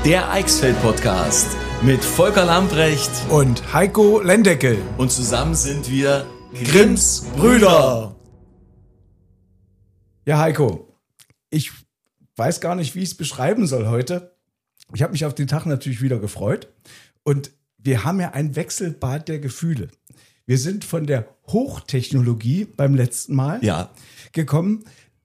Der Eichsfeld-Podcast mit Volker Lambrecht und Heiko Lendeckel. Und zusammen sind wir Grimms Brüder. Ja, Heiko, ich weiß gar nicht, wie ich es beschreiben soll heute. Ich habe mich auf den Tag natürlich wieder gefreut. Und wir haben ja ein Wechselbad der Gefühle. Wir sind von der Hochtechnologie beim letzten Mal gekommen.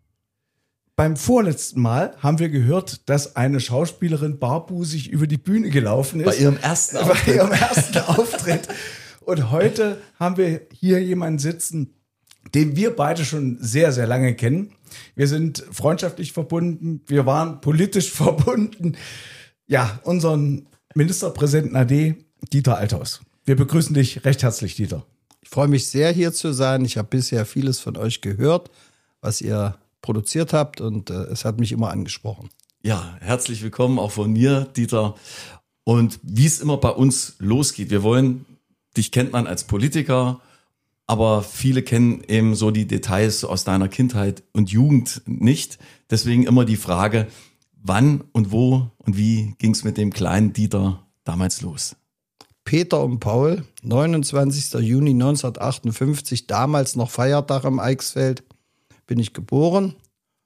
Beim vorletzten Mal haben wir gehört, dass eine Schauspielerin barbusig über die Bühne gelaufen ist. Bei ihrem ersten Auftritt. Und heute haben wir hier jemanden sitzen, den wir beide schon sehr, sehr lange kennen. Wir sind freundschaftlich verbunden. Wir waren politisch verbunden. Ja, unseren Ministerpräsidenten AD, Dieter Althaus. Wir begrüßen dich recht herzlich, Dieter. Ich freue mich sehr, hier zu sein. Ich habe bisher vieles von euch gehört, was ihr produziert habt, und es hat mich immer angesprochen. Ja, herzlich willkommen auch von mir, Dieter. Und wie es immer bei uns losgeht, dich kennt man als Politiker, aber viele kennen eben so die Details aus deiner Kindheit und Jugend nicht. Deswegen immer die Frage, wann und wo und wie ging es mit dem kleinen Dieter damals los? Peter und Paul, 29. Juni 1958, damals noch Feiertag im Eichsfeld, bin ich geboren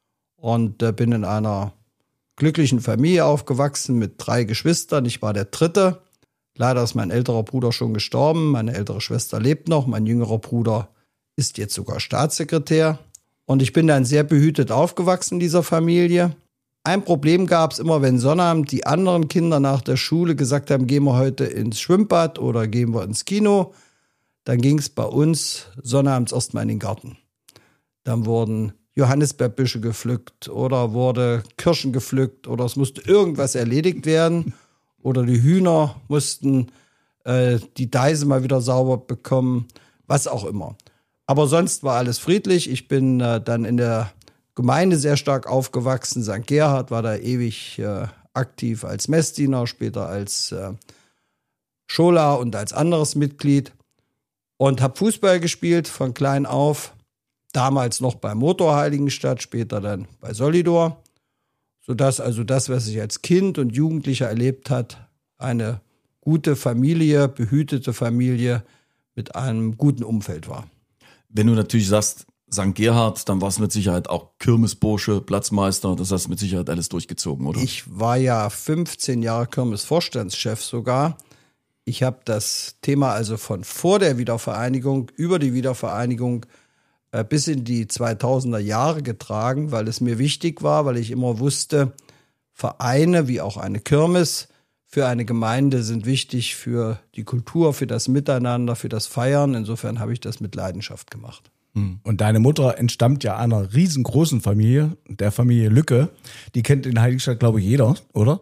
und bin in einer glücklichen Familie aufgewachsen mit 3 Geschwistern. Ich war der Dritte. Leider ist mein älterer Bruder schon gestorben. Meine ältere Schwester lebt noch. Mein jüngerer Bruder ist jetzt sogar Staatssekretär. Und ich bin dann sehr behütet aufgewachsen in dieser Familie. Ein Problem gab es immer, wenn Sonnabend die anderen Kinder nach der Schule gesagt haben, gehen wir heute ins Schwimmbad oder gehen wir ins Kino. Dann ging es bei uns sonnabends erstmal in den Garten. Dann wurden Johannisbeerbüsche gepflückt oder wurde Kirschen gepflückt oder es musste irgendwas erledigt werden oder die Hühner mussten die Deise mal wieder sauber bekommen, was auch immer. Aber sonst war alles friedlich. Ich bin dann in der Gemeinde sehr stark aufgewachsen. St. Gerhard war da ewig aktiv als Messdiener, später als Schola und als anderes Mitglied und habe Fußball gespielt von klein auf. Damals noch bei Motor Heiligenstadt, später dann bei Solidor, sodass also das, was ich als Kind und Jugendlicher erlebt hat, eine gute Familie, behütete Familie mit einem guten Umfeld war. Wenn du natürlich sagst, St. Gerhard, dann war es mit Sicherheit auch Kirmesbursche, Platzmeister, das hast du mit Sicherheit alles durchgezogen, oder? Ich war ja 15 Jahre Kirmesvorstandschef sogar. Ich habe das Thema also von vor der Wiedervereinigung über die Wiedervereinigung bis in die 2000er Jahre getragen, weil es mir wichtig war, weil ich immer wusste, Vereine wie auch eine Kirmes für eine Gemeinde sind wichtig für die Kultur, für das Miteinander, für das Feiern. Insofern habe ich das mit Leidenschaft gemacht. Und deine Mutter entstammt ja einer riesengroßen Familie, der Familie Lücke. Die kennt in Heiligenstadt, glaube ich, jeder, oder?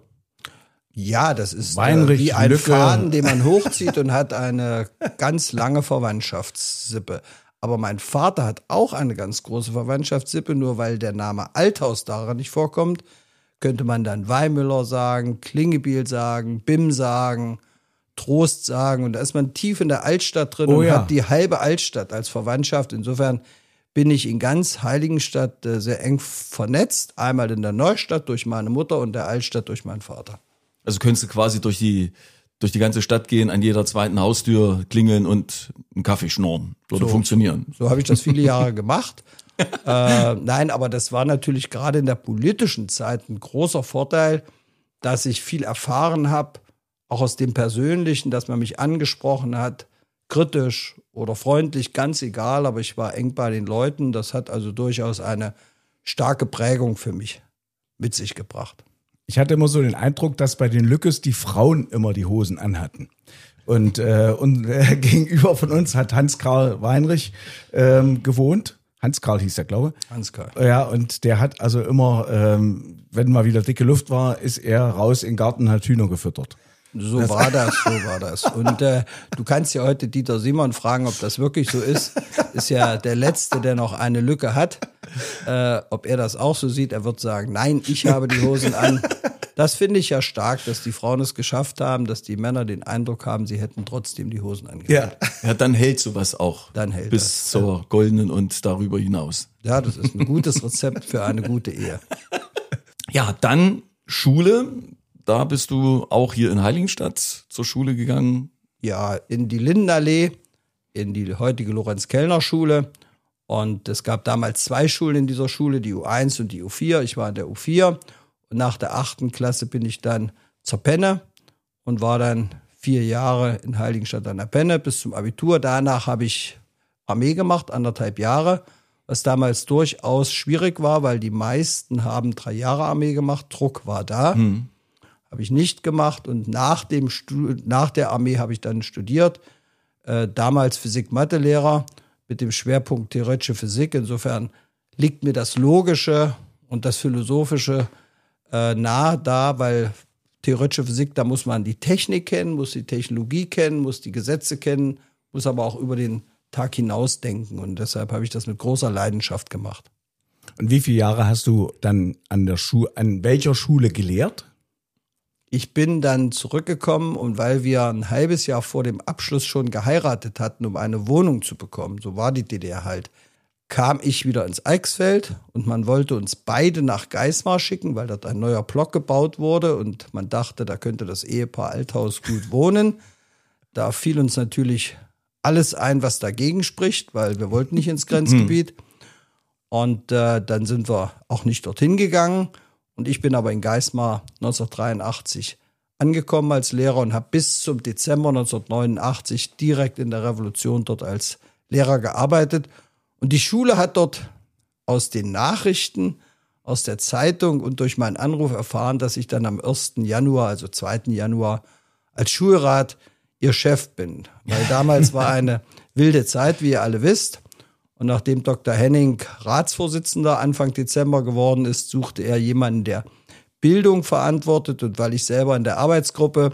Ja, das ist Weinrich, wie ein Lücke. Faden, den man hochzieht und hat eine ganz lange Verwandtschaftssippe. Aber mein Vater hat auch eine ganz große Verwandtschaftssippe, nur weil der Name Althaus daran nicht vorkommt, könnte man dann Weimüller sagen, Klingebiel sagen, Bim sagen, Trost sagen. Und da ist man tief in der Altstadt drin und hat die halbe Altstadt als Verwandtschaft. Insofern bin ich in ganz Heiligenstadt sehr eng vernetzt. Einmal in der Neustadt durch meine Mutter und der Altstadt durch meinen Vater. Also könntest du quasi durch die ganze Stadt gehen, an jeder zweiten Haustür klingeln und einen Kaffee schnorren. Würde funktionieren. So habe ich das viele Jahre gemacht. Nein, aber das war natürlich gerade in der politischen Zeit ein großer Vorteil, dass ich viel erfahren habe, auch aus dem Persönlichen, dass man mich angesprochen hat, kritisch oder freundlich, ganz egal, aber ich war eng bei den Leuten. Das hat also durchaus eine starke Prägung für mich mit sich gebracht. Ich hatte immer so den Eindruck, dass bei den Lückes die Frauen immer die Hosen anhatten. Und gegenüber von uns hat Hans-Karl Weinrich gewohnt. Hans-Karl hieß der, glaube ich. Hans-Karl. Ja, und der hat also immer, wenn mal wieder dicke Luft war, ist er raus in den Garten und hat Hühner gefüttert. So war das. Und du kannst ja heute Dieter Simon fragen, ob das wirklich so ist. Ist ja der Letzte, der noch eine Lücke hat. Ob er das auch so sieht, er wird sagen, nein, ich habe die Hosen an. Das finde ich ja stark, dass die Frauen es geschafft haben, dass die Männer den Eindruck haben, sie hätten trotzdem die Hosen angehabt. Ja, dann hält sowas auch. Dann hält bis das, zur goldenen und darüber hinaus. Ja, das ist ein gutes Rezept für eine gute Ehe. Ja, dann Schule. da bist du auch hier in Heiligenstadt zur Schule gegangen. Ja, in die Lindenallee, in die heutige Lorenz-Kellner-Schule. Und es gab damals 2 Schulen in dieser Schule, die U1 und die U4. Ich war in der U4. Und nach der 8. Klasse bin ich dann zur Penne und war dann 4 Jahre in Heiligenstadt an der Penne bis zum Abitur. Danach habe ich Armee gemacht, 1,5 Jahre, was damals durchaus schwierig war, weil die meisten haben 3 Jahre Armee gemacht. Druck war da. Habe ich nicht gemacht. Und nach der Armee habe ich dann studiert. Damals Physik-Mathe-Lehrer mit dem Schwerpunkt theoretische Physik. Insofern liegt mir das Logische und das Philosophische nahe da, weil theoretische Physik, da muss man die Technik kennen, muss die Technologie kennen, muss die Gesetze kennen, muss aber auch über den Tag hinaus denken. Und deshalb habe ich das mit großer Leidenschaft gemacht. Und wie viele Jahre hast du dann an welcher Schule gelehrt? Ich bin dann zurückgekommen und weil wir ein halbes Jahr vor dem Abschluss schon geheiratet hatten, um eine Wohnung zu bekommen, so war die DDR halt, kam ich wieder ins Eichsfeld und man wollte uns beide nach Geismar schicken, weil dort ein neuer Block gebaut wurde und man dachte, da könnte das Ehepaar Althaus gut wohnen. Da fiel uns natürlich alles ein, was dagegen spricht, weil wir wollten nicht ins Grenzgebiet. Und dann sind wir auch nicht dorthin gegangen. Und ich bin aber in Geismar 1983 angekommen als Lehrer und habe bis zum Dezember 1989 direkt in der Revolution dort als Lehrer gearbeitet. Und die Schule hat dort aus den Nachrichten, aus der Zeitung und durch meinen Anruf erfahren, dass ich dann am 1. Januar, also 2. Januar, als Schulrat ihr Chef bin. Weil damals war eine wilde Zeit, wie ihr alle wisst. Und nachdem Dr. Henning Ratsvorsitzender Anfang Dezember geworden ist, suchte er jemanden, der Bildung verantwortet. Und weil ich selber in der Arbeitsgruppe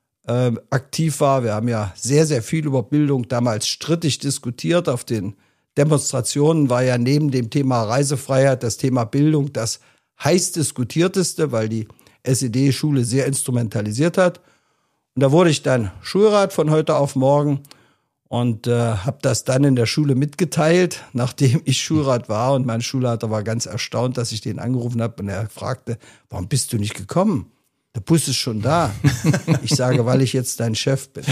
aktiv war, wir haben ja sehr, sehr viel über Bildung damals strittig diskutiert. Auf den Demonstrationen war ja neben dem Thema Reisefreiheit das Thema Bildung das heiß diskutierteste, weil die SED-Schule sehr instrumentalisiert hat. Und da wurde ich dann Schulrat von heute auf morgen und habe das dann in der Schule mitgeteilt, nachdem ich Schulrat war. Und mein Schulleiter war ganz erstaunt, dass ich den angerufen habe. Und er fragte, warum bist du nicht gekommen? Der Bus ist schon da. Ich sage, weil ich jetzt dein Chef bin.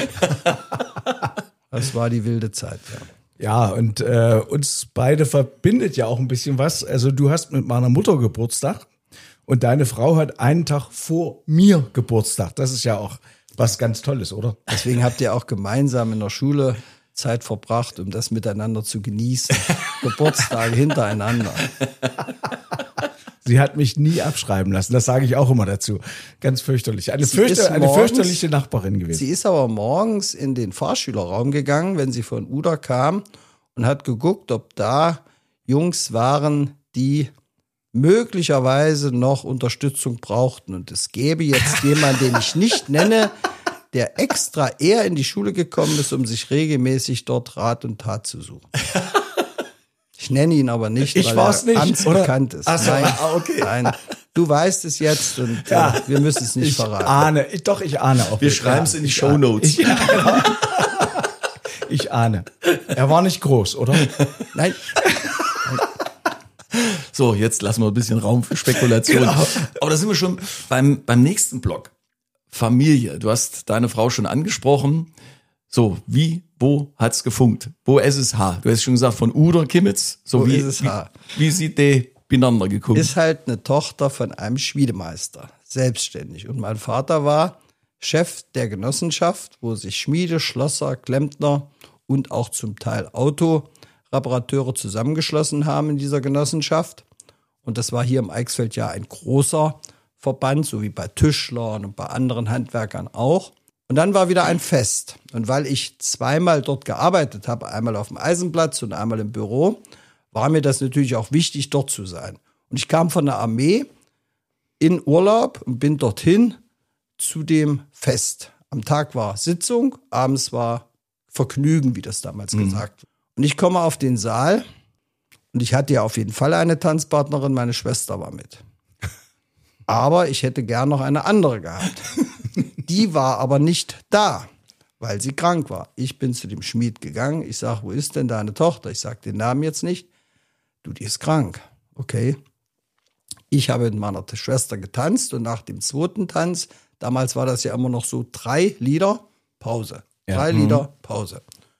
Das war die wilde Zeit, ja. Ja, und uns beide verbindet ja auch ein bisschen was. Also du hast mit meiner Mutter Geburtstag und deine Frau hat einen Tag vor mir Geburtstag. Das ist ja auch was ganz Tolles, oder? Deswegen habt ihr auch gemeinsam in der Schule Zeit verbracht, um das miteinander zu genießen. Geburtstage hintereinander. Sie hat mich nie abschreiben lassen, das sage ich auch immer dazu. Ganz fürchterlich. Eine fürchterliche Nachbarin gewesen. Sie ist aber morgens in den Fahrschülerraum gegangen, wenn sie von Uda kam und hat geguckt, ob da Jungs waren, die möglicherweise noch Unterstützung brauchten. Und es gäbe jetzt jemanden, den ich nicht nenne, der extra eher in die Schule gekommen ist, um sich regelmäßig dort Rat und Tat zu suchen. Ich nenne ihn aber nicht, weil er amtsbekannt ist. Ach so, nein, okay. Nein, du weißt es jetzt und wir müssen es nicht verraten. Ich ahne. Wir schreiben es in die Shownotes. Ich ahne. Er war nicht groß, oder? Nein. So, jetzt lassen wir ein bisschen Raum für Spekulation. Genau. Aber da sind wir schon beim nächsten Block. Familie. Du hast deine Frau schon angesprochen. So, wo hat's gefunkt? Wo SSH? Du hast schon gesagt, von Uda Kimmitz. So wie SSH. Wie sind die beieinander gekommen? Ist halt eine Tochter von einem Schmiedemeister. Selbstständig. Und mein Vater war Chef der Genossenschaft, wo sich Schmiede, Schlosser, Klempner und auch zum Teil Autoreparateure zusammengeschlossen haben in dieser Genossenschaft. Und das war hier im Eichsfeld ja ein großer Verband, so wie bei Tischlern und bei anderen Handwerkern auch. Und dann war wieder ein Fest. Und weil ich zweimal dort gearbeitet habe, einmal auf dem Eisenplatz und einmal im Büro, war mir das natürlich auch wichtig, dort zu sein. Und ich kam von der Armee in Urlaub und bin dorthin zu dem Fest. Am Tag war Sitzung, abends war Vergnügen, wie das damals gesagt wurde. Und ich komme auf den Saal und ich hatte ja auf jeden Fall eine Tanzpartnerin, meine Schwester war mit. Aber ich hätte gern noch eine andere gehabt. Die war aber nicht da, weil sie krank war. Ich bin zu dem Schmied gegangen. Ich sage, wo ist denn deine Tochter? Ich sage den Namen jetzt nicht. Du, die ist krank. Okay. Ich habe mit meiner Schwester getanzt und nach dem zweiten Tanz Damals war das ja immer noch so 3 Lieder, Pause. Ja. 3 Lieder, Pause.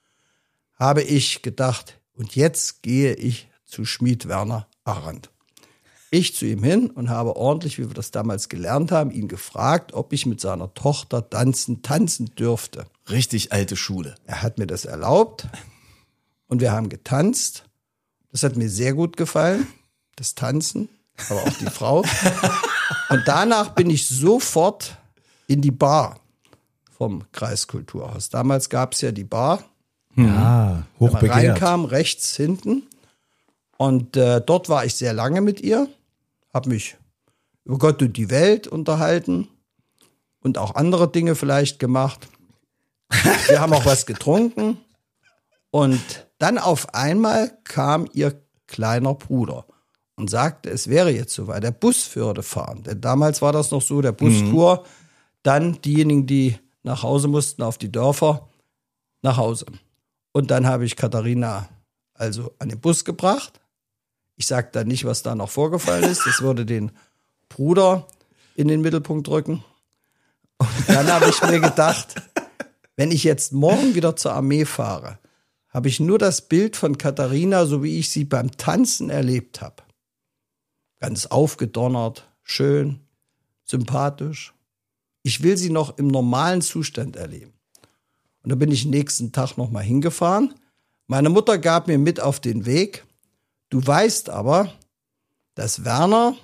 Habe ich gedacht, und jetzt gehe ich zu Schmied Werner Arendt. Ich zu ihm hin und habe ordentlich, wie wir das damals gelernt haben, ihn gefragt, ob ich mit seiner Tochter tanzen dürfte. Richtig alte Schule. Er hat mir das erlaubt und wir haben getanzt. Das hat mir sehr gut gefallen, das Tanzen, aber auch die Frau. Und danach bin ich sofort in die Bar vom Kreiskulturhaus. Damals gab es ja die Bar, Ja, wenn man hochbegehrt. reinkam, rechts hinten. Und dort war ich sehr lange mit ihr, habe mich über Gott und die Welt unterhalten und auch andere Dinge vielleicht gemacht. Wir haben auch was getrunken. Und dann auf einmal kam ihr kleiner Bruder und sagte, es wäre jetzt soweit, der Bus würde fahren. Denn damals war das noch so, der Bus fuhr, dann diejenigen, die nach Hause mussten, auf die Dörfer, nach Hause. Und dann habe ich Katharina also an den Bus gebracht. Ich sage dann nicht, was da noch vorgefallen ist. Das würde den Bruder in den Mittelpunkt rücken. Und dann habe ich mir gedacht, wenn ich jetzt morgen wieder zur Armee fahre, habe ich nur das Bild von Katharina, so wie ich sie beim Tanzen erlebt habe. Ganz aufgedonnert, schön, sympathisch. Ich will sie noch im normalen Zustand erleben. Und da bin ich nächsten Tag nochmal hingefahren. Meine Mutter gab mir mit auf den Weg, du weißt aber, dass Werner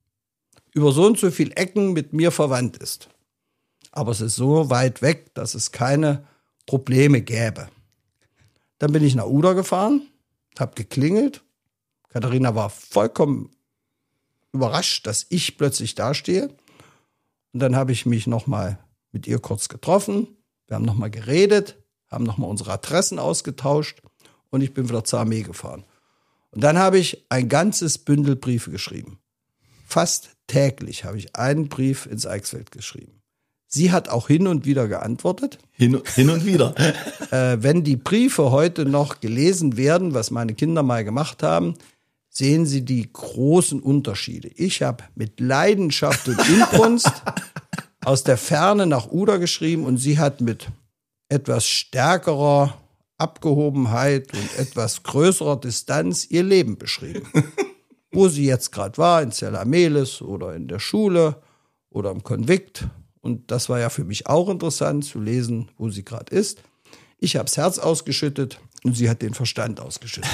über so und so viele Ecken mit mir verwandt ist. Aber es ist so weit weg, dass es keine Probleme gäbe. Dann bin ich nach Uda gefahren, habe geklingelt. Katharina war vollkommen überrascht, dass ich plötzlich dastehe. Und dann habe ich mich nochmal mit ihr kurz getroffen. Wir haben nochmal geredet, haben nochmal unsere Adressen ausgetauscht und ich bin wieder zur Armee gefahren. Und dann habe ich ein ganzes Bündel Briefe geschrieben. Fast täglich habe ich einen Brief ins Eichsfeld geschrieben. Sie hat auch hin und wieder geantwortet. Hin und wieder. Wenn die Briefe heute noch gelesen werden, was meine Kinder mal gemacht haben, sehen Sie die großen Unterschiede. Ich habe mit Leidenschaft und Inbrunst aus der Ferne nach Uda geschrieben und sie hat mit etwas stärkerer Abgehobenheit und etwas größerer Distanz ihr Leben beschrieben. Wo sie jetzt gerade war, in Zellamelis oder in der Schule oder im Konvikt. Und das war ja für mich auch interessant zu lesen, wo sie gerade ist. Ich habe das Herz ausgeschüttet und sie hat den Verstand ausgeschüttet.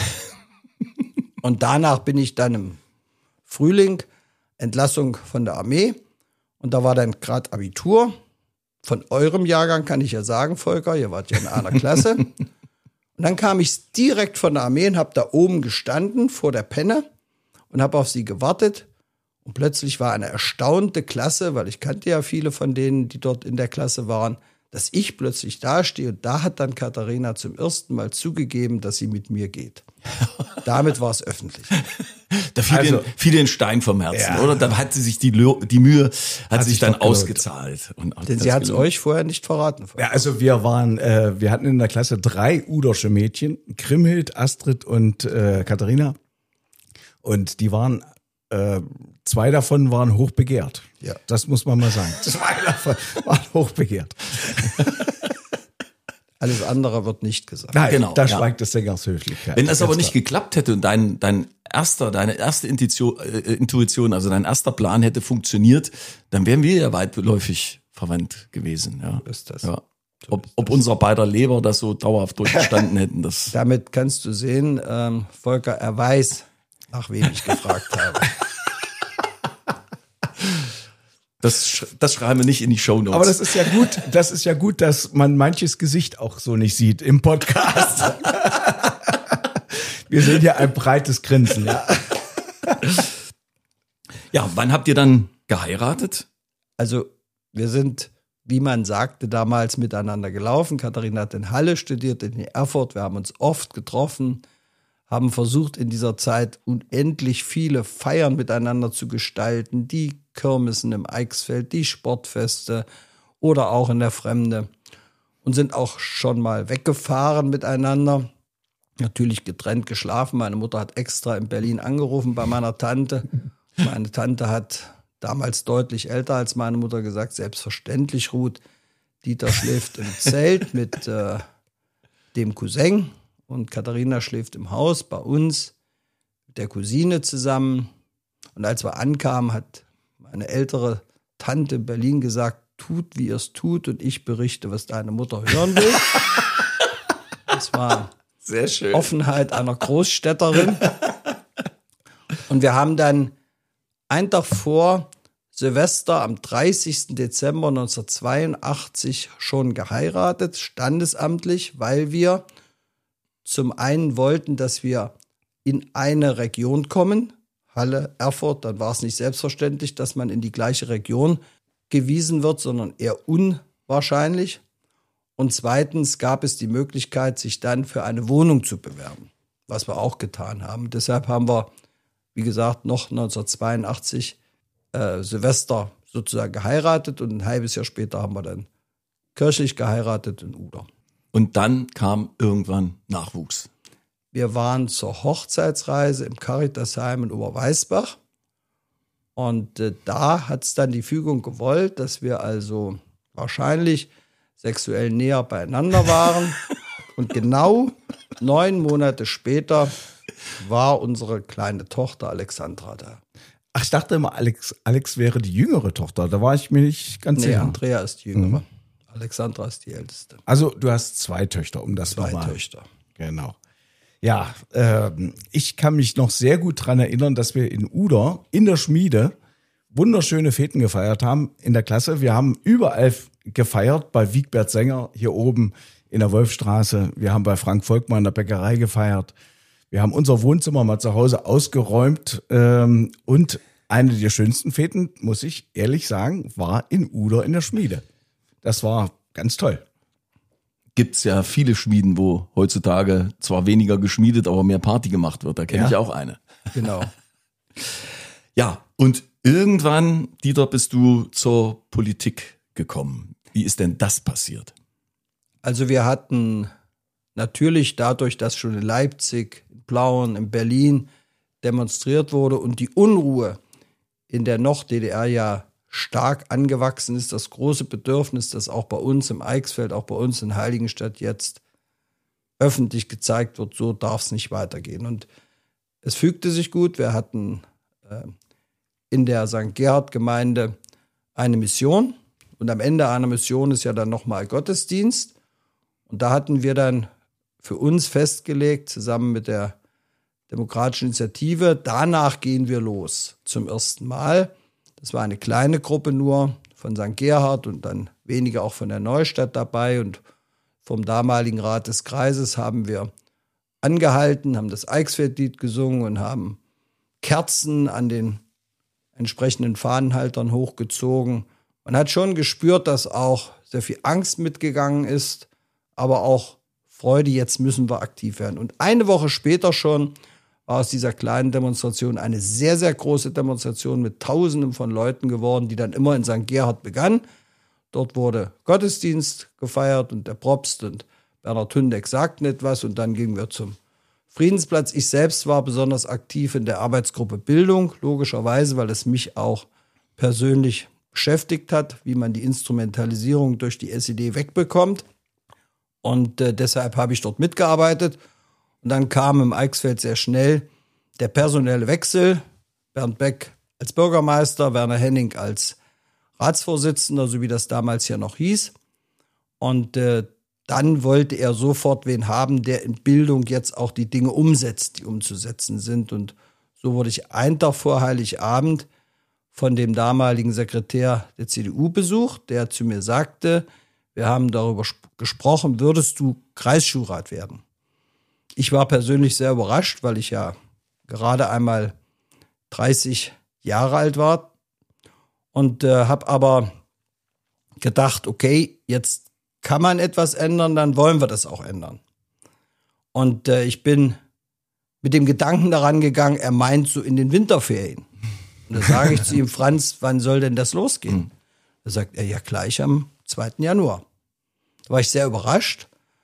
Und danach bin ich dann im Frühling, Entlassung von der Armee. Und da war dann gerade Abitur. Von eurem Jahrgang kann ich ja sagen, Volker, ihr wart ja in einer Klasse. Und dann kam ich direkt von der Armee und habe da oben gestanden vor der Penne und habe auf sie gewartet. Und plötzlich war eine erstaunte Klasse, weil ich kannte ja viele von denen, die dort in der Klasse waren, dass ich plötzlich dastehe. Und da hat dann Katharina zum ersten Mal zugegeben, dass sie mit mir geht. Damit war es öffentlich. Da fiel den Stein vom Herzen, oder? Da hat sie sich die Mühe, hat sich dann ausgezahlt. Denn sie hat es euch vorher nicht verraten. Ja, also wir hatten in der Klasse 3 Udersche Mädchen, Kriemhild, Astrid und Katharina. Und die waren, 2 davon waren hochbegehrt. Ja. Das muss man mal sagen. 2 davon waren hochbegehrt. Alles andere wird nicht gesagt. Nein, Genau, da ja. schweigt des Sängers Höflichkeit. Wenn das aber Ganz nicht geklappt hätte und deine erste Intuition, also dein erster Plan hätte funktioniert, dann wären wir ja weitläufig verwandt gewesen. Ja. Ist das. Ja. Ob unser beider Leber das so dauerhaft durchgestanden hätten, das. Damit kannst du sehen, Volker, er weiß, nach wem ich gefragt habe. Das schreiben wir nicht in die Shownotes. Aber das ist ja gut, dass man manches Gesicht auch so nicht sieht im Podcast. Wir sehen ja ein breites Grinsen, ja. Ja, wann habt ihr dann geheiratet? Also wir sind, wie man sagte, damals miteinander gelaufen. Katharina hat in Halle studiert, in Erfurt. Wir haben uns oft getroffen, haben versucht in dieser Zeit unendlich viele Feiern miteinander zu gestalten. Die Kirmessen im Eichsfeld, die Sportfeste oder auch in der Fremde. Und sind auch schon mal weggefahren miteinander. Natürlich getrennt geschlafen. Meine Mutter hat extra in Berlin angerufen bei meiner Tante. Meine Tante hat damals deutlich älter als meine Mutter, gesagt, selbstverständlich, Ruth, Dieter schläft im Zelt mit dem Cousin und Katharina schläft im Haus bei uns mit der Cousine zusammen. Und als wir ankamen, hat meine ältere Tante in Berlin gesagt, tut, wie ihr es tut und ich berichte, was deine Mutter hören will. Das war sehr schön. Offenheit einer Großstädterin. Und wir haben dann einen Tag vor Silvester am 30. Dezember 1982 schon geheiratet, standesamtlich, weil wir zum einen wollten, dass wir in eine Region kommen, Halle, Erfurt, dann war es nicht selbstverständlich, dass man in die gleiche Region gewiesen wird, sondern eher unwahrscheinlich. Und zweitens gab es die Möglichkeit, sich dann für eine Wohnung zu bewerben, was wir auch getan haben. Deshalb haben wir, wie gesagt, noch 1982 Silvester sozusagen geheiratet und ein halbes Jahr später haben wir dann kirchlich geheiratet in Uder. Und dann kam irgendwann Nachwuchs. Wir waren zur Hochzeitsreise im Caritasheim in Oberweißbach und da hat es dann die Fügung gewollt, dass wir also wahrscheinlich sexuell näher beieinander waren. Und genau 9 Monate später war unsere kleine Tochter Alexandra da. Ach, ich dachte immer, Alex wäre die jüngere Tochter. Da war ich mir nicht ganz sicher. Andrea ist die jüngere. Alexandra ist die älteste. Also du hast 2 Töchter, um das nochmal. 2 Töchter. Genau. Ja, ich kann mich noch sehr gut dran erinnern, dass wir in Uder in der Schmiede wunderschöne Feten gefeiert haben in der Klasse. Wir haben überall gefeiert, bei Wiegbert Sänger hier oben in der Wolfstraße. Wir haben bei Frank Volkmann in der Bäckerei gefeiert. Wir haben unser Wohnzimmer mal zu Hause ausgeräumt und eine der schönsten Feten, muss ich ehrlich sagen, war in Uder in der Schmiede. Das war ganz toll. Gibt's ja viele Schmieden, wo heutzutage zwar weniger geschmiedet, aber mehr Party gemacht wird. Da kenne ich auch eine. Genau. Ja, und irgendwann, Dieter, bist du zur Politik gekommen. Wie ist denn das passiert? Also wir hatten natürlich dadurch, dass schon in Leipzig, in Plauen, in Berlin demonstriert wurde und die Unruhe in der Noch-DDR ja stark angewachsen ist, das große Bedürfnis, das auch bei uns im Eichsfeld, auch bei uns in Heiligenstadt jetzt öffentlich gezeigt wird, so darf es nicht weitergehen. Und es fügte sich gut. Wir hatten in der St. Gerhard-Gemeinde eine Mission und am Ende einer Mission ist ja dann nochmal Gottesdienst. Und da hatten wir dann für uns festgelegt, zusammen mit der Demokratischen Initiative, danach gehen wir los zum ersten Mal. Das war eine kleine Gruppe nur von St. Gerhard und dann wenige auch von der Neustadt dabei. Und vom damaligen Rat des Kreises haben wir angehalten, haben das Eichsfeldlied gesungen und haben Kerzen an den entsprechenden Fahnenhaltern hochgezogen. Man hat schon gespürt, dass auch sehr viel Angst mitgegangen ist, aber auch Freude, jetzt müssen wir aktiv werden. Und eine Woche später schon war aus dieser kleinen Demonstration eine sehr, sehr große Demonstration mit Tausenden von Leuten geworden, die dann immer in St. Gerhard begann. Dort wurde Gottesdienst gefeiert und der Propst und Bernhard Hündeck sagten etwas und dann gingen wir zum Friedensplatz. Ich selbst war besonders aktiv in der Arbeitsgruppe Bildung, logischerweise, weil es mich auch persönlich beschäftigt hat, wie man die Instrumentalisierung durch die SED wegbekommt. Und deshalb habe ich dort mitgearbeitet. Und dann kam im Eichsfeld sehr schnell der personelle Wechsel. Bernd Beck als Bürgermeister, Werner Henning als Ratsvorsitzender, so wie das damals ja noch hieß. Und dann wollte er sofort wen haben, der in Bildung jetzt auch die Dinge umsetzt, die umzusetzen sind. Und so wurde ich einen Tag vor Heiligabend von dem damaligen Sekretär der CDU besucht, der zu mir sagte, wir haben darüber gesprochen, würdest du Kreisschulrat werden? Ich war persönlich sehr überrascht, weil ich ja gerade einmal 30 Jahre alt war und habe aber gedacht, okay, jetzt kann man etwas ändern, dann wollen wir das auch ändern. Und ich bin mit dem Gedanken daran gegangen, er meint so in den Winterferien. Und da sage ich zu ihm, Franz, wann soll denn das losgehen? Da sagt er, ja gleich am 2. Januar. Da war ich sehr überrascht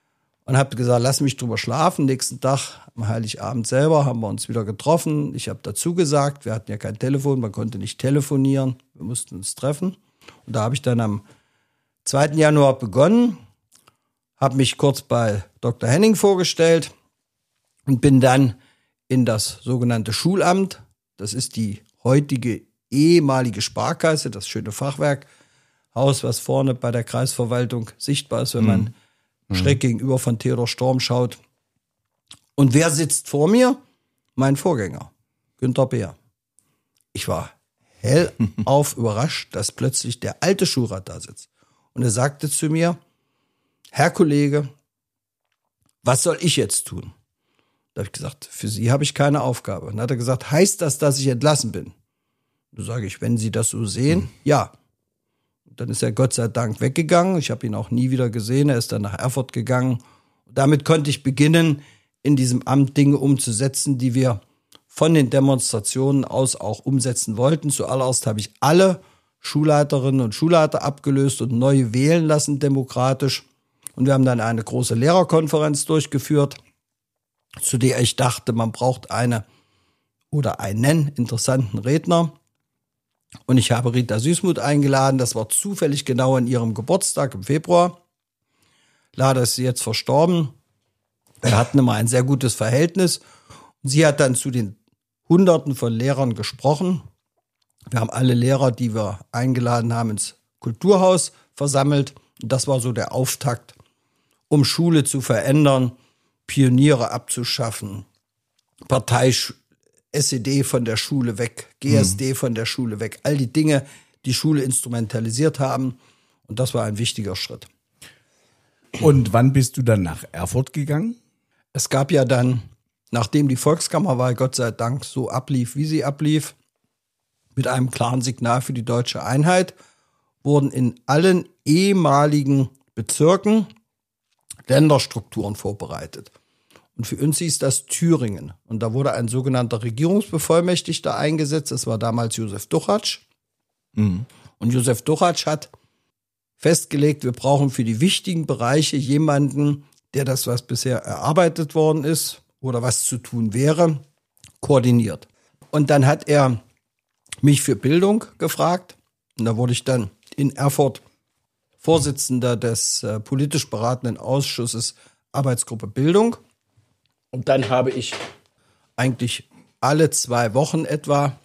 und habe gesagt, lass mich drüber schlafen. Nächsten Tag, am Heiligabend selber, haben wir uns wieder getroffen. Ich habe dazu gesagt, wir hatten ja kein Telefon, man konnte nicht telefonieren. Wir mussten uns treffen. Und da habe ich dann am 2. Januar begonnen, habe mich kurz bei Dr. Henning vorgestellt und bin dann in das sogenannte Schulamt. Das ist die heutige ehemalige Sparkasse, das schöne Fachwerkhaus, was vorne bei der Kreisverwaltung sichtbar ist, wenn man schräg gegenüber von Theodor Storm schaut. Und wer sitzt vor mir? Mein Vorgänger, Günter Beer. Ich war hellauf überrascht, dass plötzlich der alte Schulrat da sitzt. Und er sagte zu mir, Herr Kollege, was soll ich jetzt tun? Da habe ich gesagt, für Sie habe ich keine Aufgabe. Und dann hat er gesagt, heißt das, dass ich entlassen bin? Da sage ich, wenn Sie das so sehen, ja. Und dann ist er Gott sei Dank weggegangen. Ich habe ihn auch nie wieder gesehen. Er ist dann nach Erfurt gegangen. Und damit konnte ich beginnen, in diesem Amt Dinge umzusetzen, die wir von den Demonstrationen aus auch umsetzen wollten. Zuallererst habe ich alle Schulleiterinnen und Schulleiter abgelöst und neu wählen lassen, demokratisch. Und wir haben dann eine große Lehrerkonferenz durchgeführt, zu der ich dachte, man braucht eine oder einen interessanten Redner. Und ich habe Rita Süßmuth eingeladen. Das war zufällig genau an ihrem Geburtstag im Februar. Leider ist sie jetzt verstorben. Wir hatten immer ein sehr gutes Verhältnis. Und sie hat dann zu den Hunderten von Lehrern gesprochen. Wir haben alle Lehrer, die wir eingeladen haben, ins Kulturhaus versammelt. Und das war so der Auftakt, um Schule zu verändern, Pioniere abzuschaffen, SED von der Schule weg, GSD von der Schule weg. All die Dinge, die Schule instrumentalisiert haben. Und das war ein wichtiger Schritt. Und wann bist du dann nach Erfurt gegangen? Es gab ja dann, nachdem die Volkskammerwahl Gott sei Dank so ablief, wie sie ablief, mit einem klaren Signal für die deutsche Einheit, wurden in allen ehemaligen Bezirken Länderstrukturen vorbereitet. Und für uns hieß das Thüringen. Und da wurde ein sogenannter Regierungsbevollmächtigter eingesetzt. Das war damals Josef Duchatsch. Und Josef Duchatsch hat festgelegt, wir brauchen für die wichtigen Bereiche jemanden, der das, was bisher erarbeitet worden ist oder was zu tun wäre, koordiniert. Und dann hat er mich für Bildung gefragt. Und da wurde ich dann in Erfurt Vorsitzender des politisch beratenden Ausschusses Arbeitsgruppe Bildung. Und dann habe ich eigentlich alle 2 Wochen etwa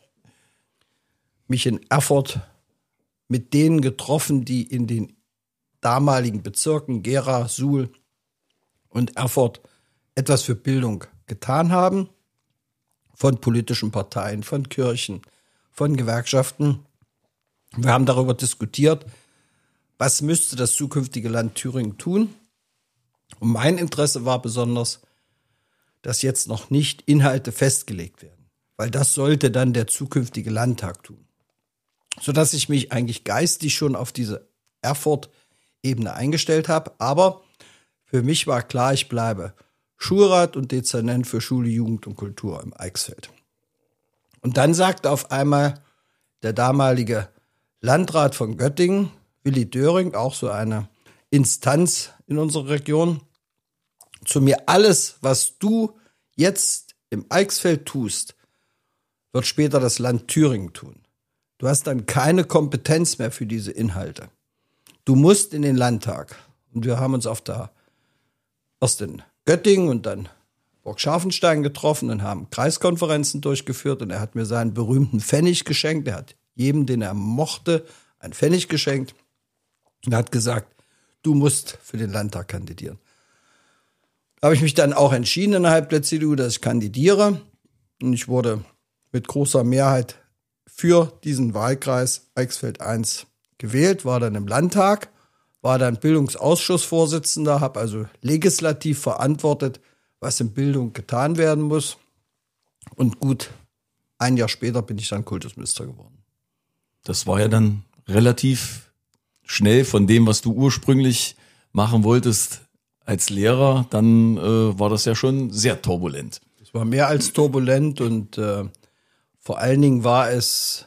mich in Erfurt mit denen getroffen, die in den damaligen Bezirken Gera, Suhl und Erfurt etwas für Bildung getan haben. Von politischen Parteien, von Kirchen, von Gewerkschaften. Wir haben darüber diskutiert, was müsste das zukünftige Land Thüringen tun. Und mein Interesse war besonders, dass jetzt noch nicht Inhalte festgelegt werden, weil das sollte dann der zukünftige Landtag tun. Sodass ich mich eigentlich geistig schon auf diese Erfurt-Ebene eingestellt habe. Aber für mich war klar, ich bleibe Schulrat und Dezernent für Schule, Jugend und Kultur im Eichsfeld. Und dann sagte auf einmal der damalige Landrat von Göttingen, Willi Döring, auch so eine Instanz in unserer Region, zu mir: Alles, was du jetzt im Eichsfeld tust, wird später das Land Thüringen tun. Du hast dann keine Kompetenz mehr für diese Inhalte. Du musst in den Landtag. Und wir haben uns erst in Göttingen und dann Burg Scharfenstein getroffen und haben Kreiskonferenzen durchgeführt. Und er hat mir seinen berühmten Pfennig geschenkt. Er hat jedem, den er mochte, einen Pfennig geschenkt. Und er hat gesagt, du musst für den Landtag kandidieren. Da habe ich mich dann auch entschieden innerhalb der CDU, dass ich kandidiere. Und ich wurde mit großer Mehrheit für diesen Wahlkreis Eichsfeld I gewählt, war dann im Landtag, war dann Bildungsausschussvorsitzender, habe also legislativ verantwortet, was in Bildung getan werden muss. Und gut 1 Jahr später bin ich dann Kultusminister geworden. Das war ja dann relativ schnell von dem, was du ursprünglich machen wolltest als Lehrer. Dann war das ja schon sehr turbulent. Es war mehr als turbulent und vor allen Dingen war es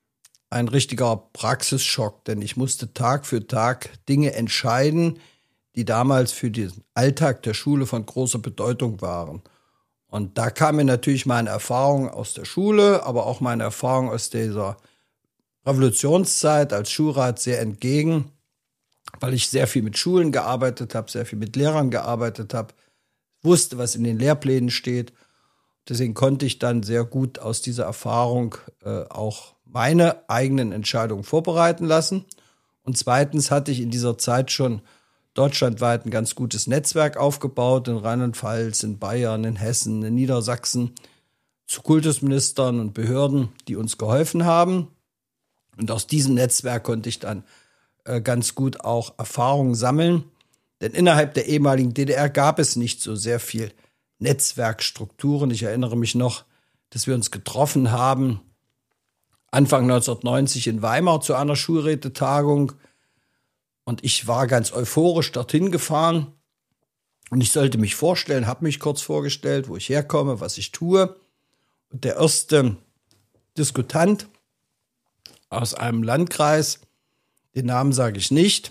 ein richtiger Praxisschock, denn ich musste Tag für Tag Dinge entscheiden, die damals für den Alltag der Schule von großer Bedeutung waren. Und da kam mir natürlich meine Erfahrung aus der Schule, aber auch meine Erfahrung aus dieser Revolutionszeit als Schulrat sehr entgegen, weil ich sehr viel mit Schulen gearbeitet habe, sehr viel mit Lehrern gearbeitet habe, wusste, was in den Lehrplänen steht. Deswegen konnte ich dann sehr gut aus dieser Erfahrung auch meine eigenen Entscheidungen vorbereiten lassen. Und zweitens hatte ich in dieser Zeit schon deutschlandweit ein ganz gutes Netzwerk aufgebaut, in Rheinland-Pfalz, in Bayern, in Hessen, in Niedersachsen, zu Kultusministern und Behörden, die uns geholfen haben. Und aus diesem Netzwerk konnte ich dann ganz gut auch Erfahrungen sammeln. Denn innerhalb der ehemaligen DDR gab es nicht so sehr viel Netzwerkstrukturen. Ich erinnere mich noch, dass wir uns getroffen haben Anfang 1990 in Weimar zu einer Schulrätetagung. Und ich war ganz euphorisch dorthin gefahren. Und ich sollte mich vorstellen, habe mich kurz vorgestellt, wo ich herkomme, was ich tue. Und der erste Diskutant aus einem Landkreis, den Namen sage ich nicht,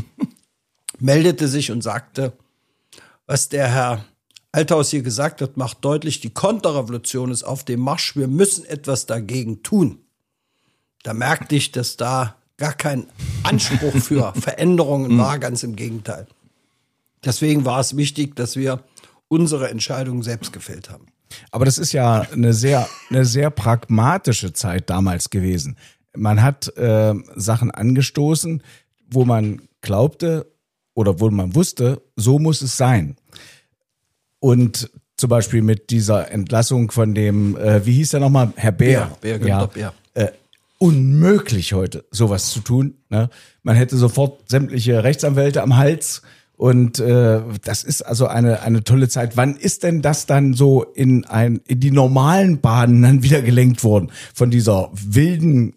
meldete sich und sagte, was der Herr Althaus hier gesagt hat, macht deutlich, die Konterrevolution ist auf dem Marsch. Wir müssen etwas dagegen tun. Da merkte ich, dass da gar kein Anspruch für Veränderungen war, ganz im Gegenteil. Deswegen war es wichtig, dass wir unsere Entscheidungen selbst gefällt haben. Aber das ist ja eine sehr pragmatische Zeit damals gewesen. Man hat Sachen angestoßen, wo man glaubte oder wo man wusste, so muss es sein. Und zum Beispiel mit dieser Entlassung von dem, wie hieß der nochmal, Herr Beer. Günther Beer. Unmöglich heute, sowas zu tun. Ne? Man hätte sofort sämtliche Rechtsanwälte am Hals. Und das ist also eine tolle Zeit. Wann ist denn das dann so in die normalen Bahnen dann wieder gelenkt worden? Von dieser wilden,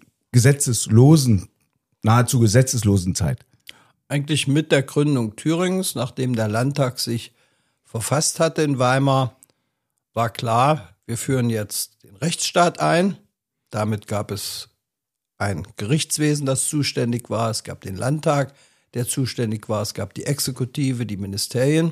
nahezu gesetzeslosen Zeit? Eigentlich mit der Gründung Thüringens, nachdem der Landtag sich verfasst hatte in Weimar, war klar, wir führen jetzt den Rechtsstaat ein. Damit gab es ein Gerichtswesen, das zuständig war. Es gab den Landtag, der zuständig war. Es gab die Exekutive, die Ministerien.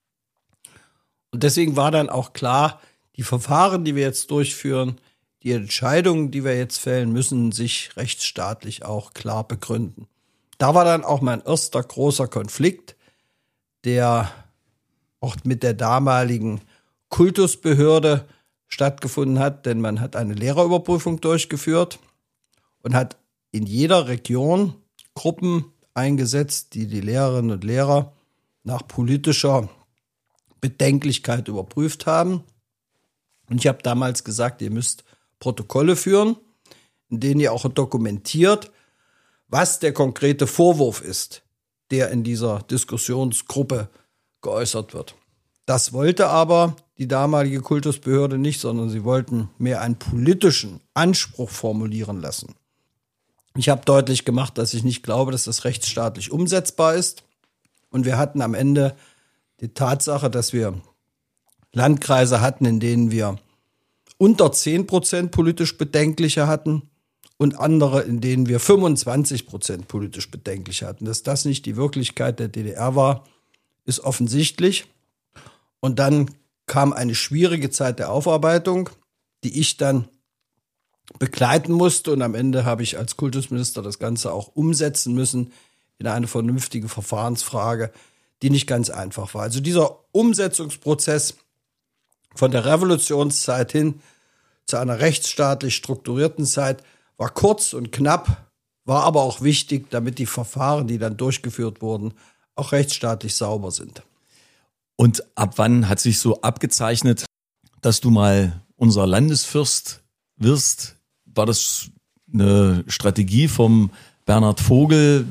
Und deswegen war dann auch klar, die Verfahren, die wir jetzt durchführen, die Entscheidungen, die wir jetzt fällen, müssen sich rechtsstaatlich auch klar begründen. Da war dann auch mein erster großer Konflikt, der auch mit der damaligen Kultusbehörde stattgefunden hat, denn man hat eine Lehrerüberprüfung durchgeführt und hat in jeder Region Gruppen eingesetzt, die Lehrerinnen und Lehrer nach politischer Bedenklichkeit überprüft haben. Und ich habe damals gesagt, ihr müsst Protokolle führen, in denen ihr auch dokumentiert, was der konkrete Vorwurf ist, der in dieser Diskussionsgruppe geäußert wird. Das wollte aber die damalige Kultusbehörde nicht, sondern sie wollten mehr einen politischen Anspruch formulieren lassen. Ich habe deutlich gemacht, dass ich nicht glaube, dass das rechtsstaatlich umsetzbar ist. Und wir hatten am Ende die Tatsache, dass wir Landkreise hatten, in denen wir unter 10% politisch Bedenkliche hatten und andere, in denen wir 25% politisch Bedenkliche hatten. Dass das nicht die Wirklichkeit der DDR war, ist offensichtlich. Und dann kam eine schwierige Zeit der Aufarbeitung, die ich dann begleiten musste. Und am Ende habe ich als Kultusminister das Ganze auch umsetzen müssen in eine vernünftige Verfahrensfrage, die nicht ganz einfach war. Also dieser Umsetzungsprozess von der Revolutionszeit hin zu einer rechtsstaatlich strukturierten Zeit war kurz und knapp, war aber auch wichtig, damit die Verfahren, die dann durchgeführt wurden, auch rechtsstaatlich sauber sind. Und ab wann hat sich so abgezeichnet, dass du mal unser Landesfürst wirst? War das eine Strategie vom Bernhard Vogel,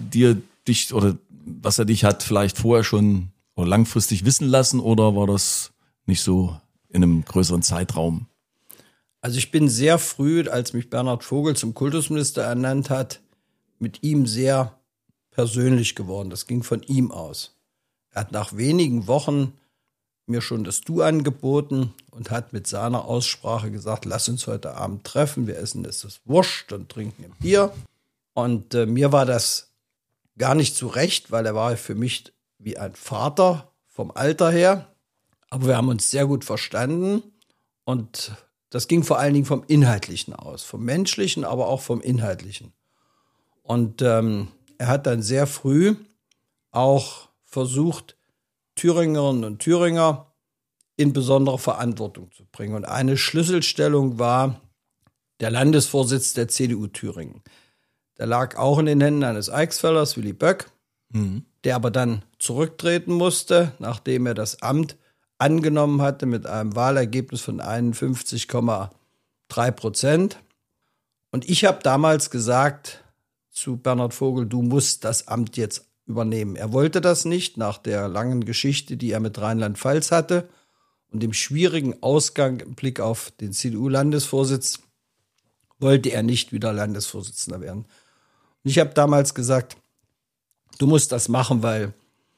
was er dich hat vielleicht vorher schon oder langfristig wissen lassen, oder war das nicht so in einem größeren Zeitraum? Also ich bin sehr früh, als mich Bernhard Vogel zum Kultusminister ernannt hat, mit ihm sehr persönlich geworden. Das ging von ihm aus. Er hat nach wenigen Wochen mir schon das Du angeboten und hat mit seiner Aussprache gesagt, lass uns heute Abend treffen, wir essen das Wurst und trinken ein Bier. Und mir war das gar nicht so recht, weil er war für mich wie ein Vater vom Alter her, aber wir haben uns sehr gut verstanden und das ging vor allen Dingen vom Inhaltlichen aus, vom Menschlichen, aber auch vom Inhaltlichen. Und er hat dann sehr früh auch versucht, Thüringerinnen und Thüringer in besondere Verantwortung zu bringen. Und eine Schlüsselstellung war der Landesvorsitz der CDU Thüringen. Der lag auch in den Händen eines Eichsfällers, Willy Böck, der aber dann zurücktreten musste, nachdem er das Amt angenommen hatte mit einem Wahlergebnis von 51,3%. Und ich habe damals gesagt zu Bernhard Vogel, du musst das Amt jetzt übernehmen. Er wollte das nicht nach der langen Geschichte, die er mit Rheinland-Pfalz hatte und dem schwierigen Ausgang im Blick auf den CDU-Landesvorsitz, wollte er nicht wieder Landesvorsitzender werden. Und ich habe damals gesagt, du musst das machen, weil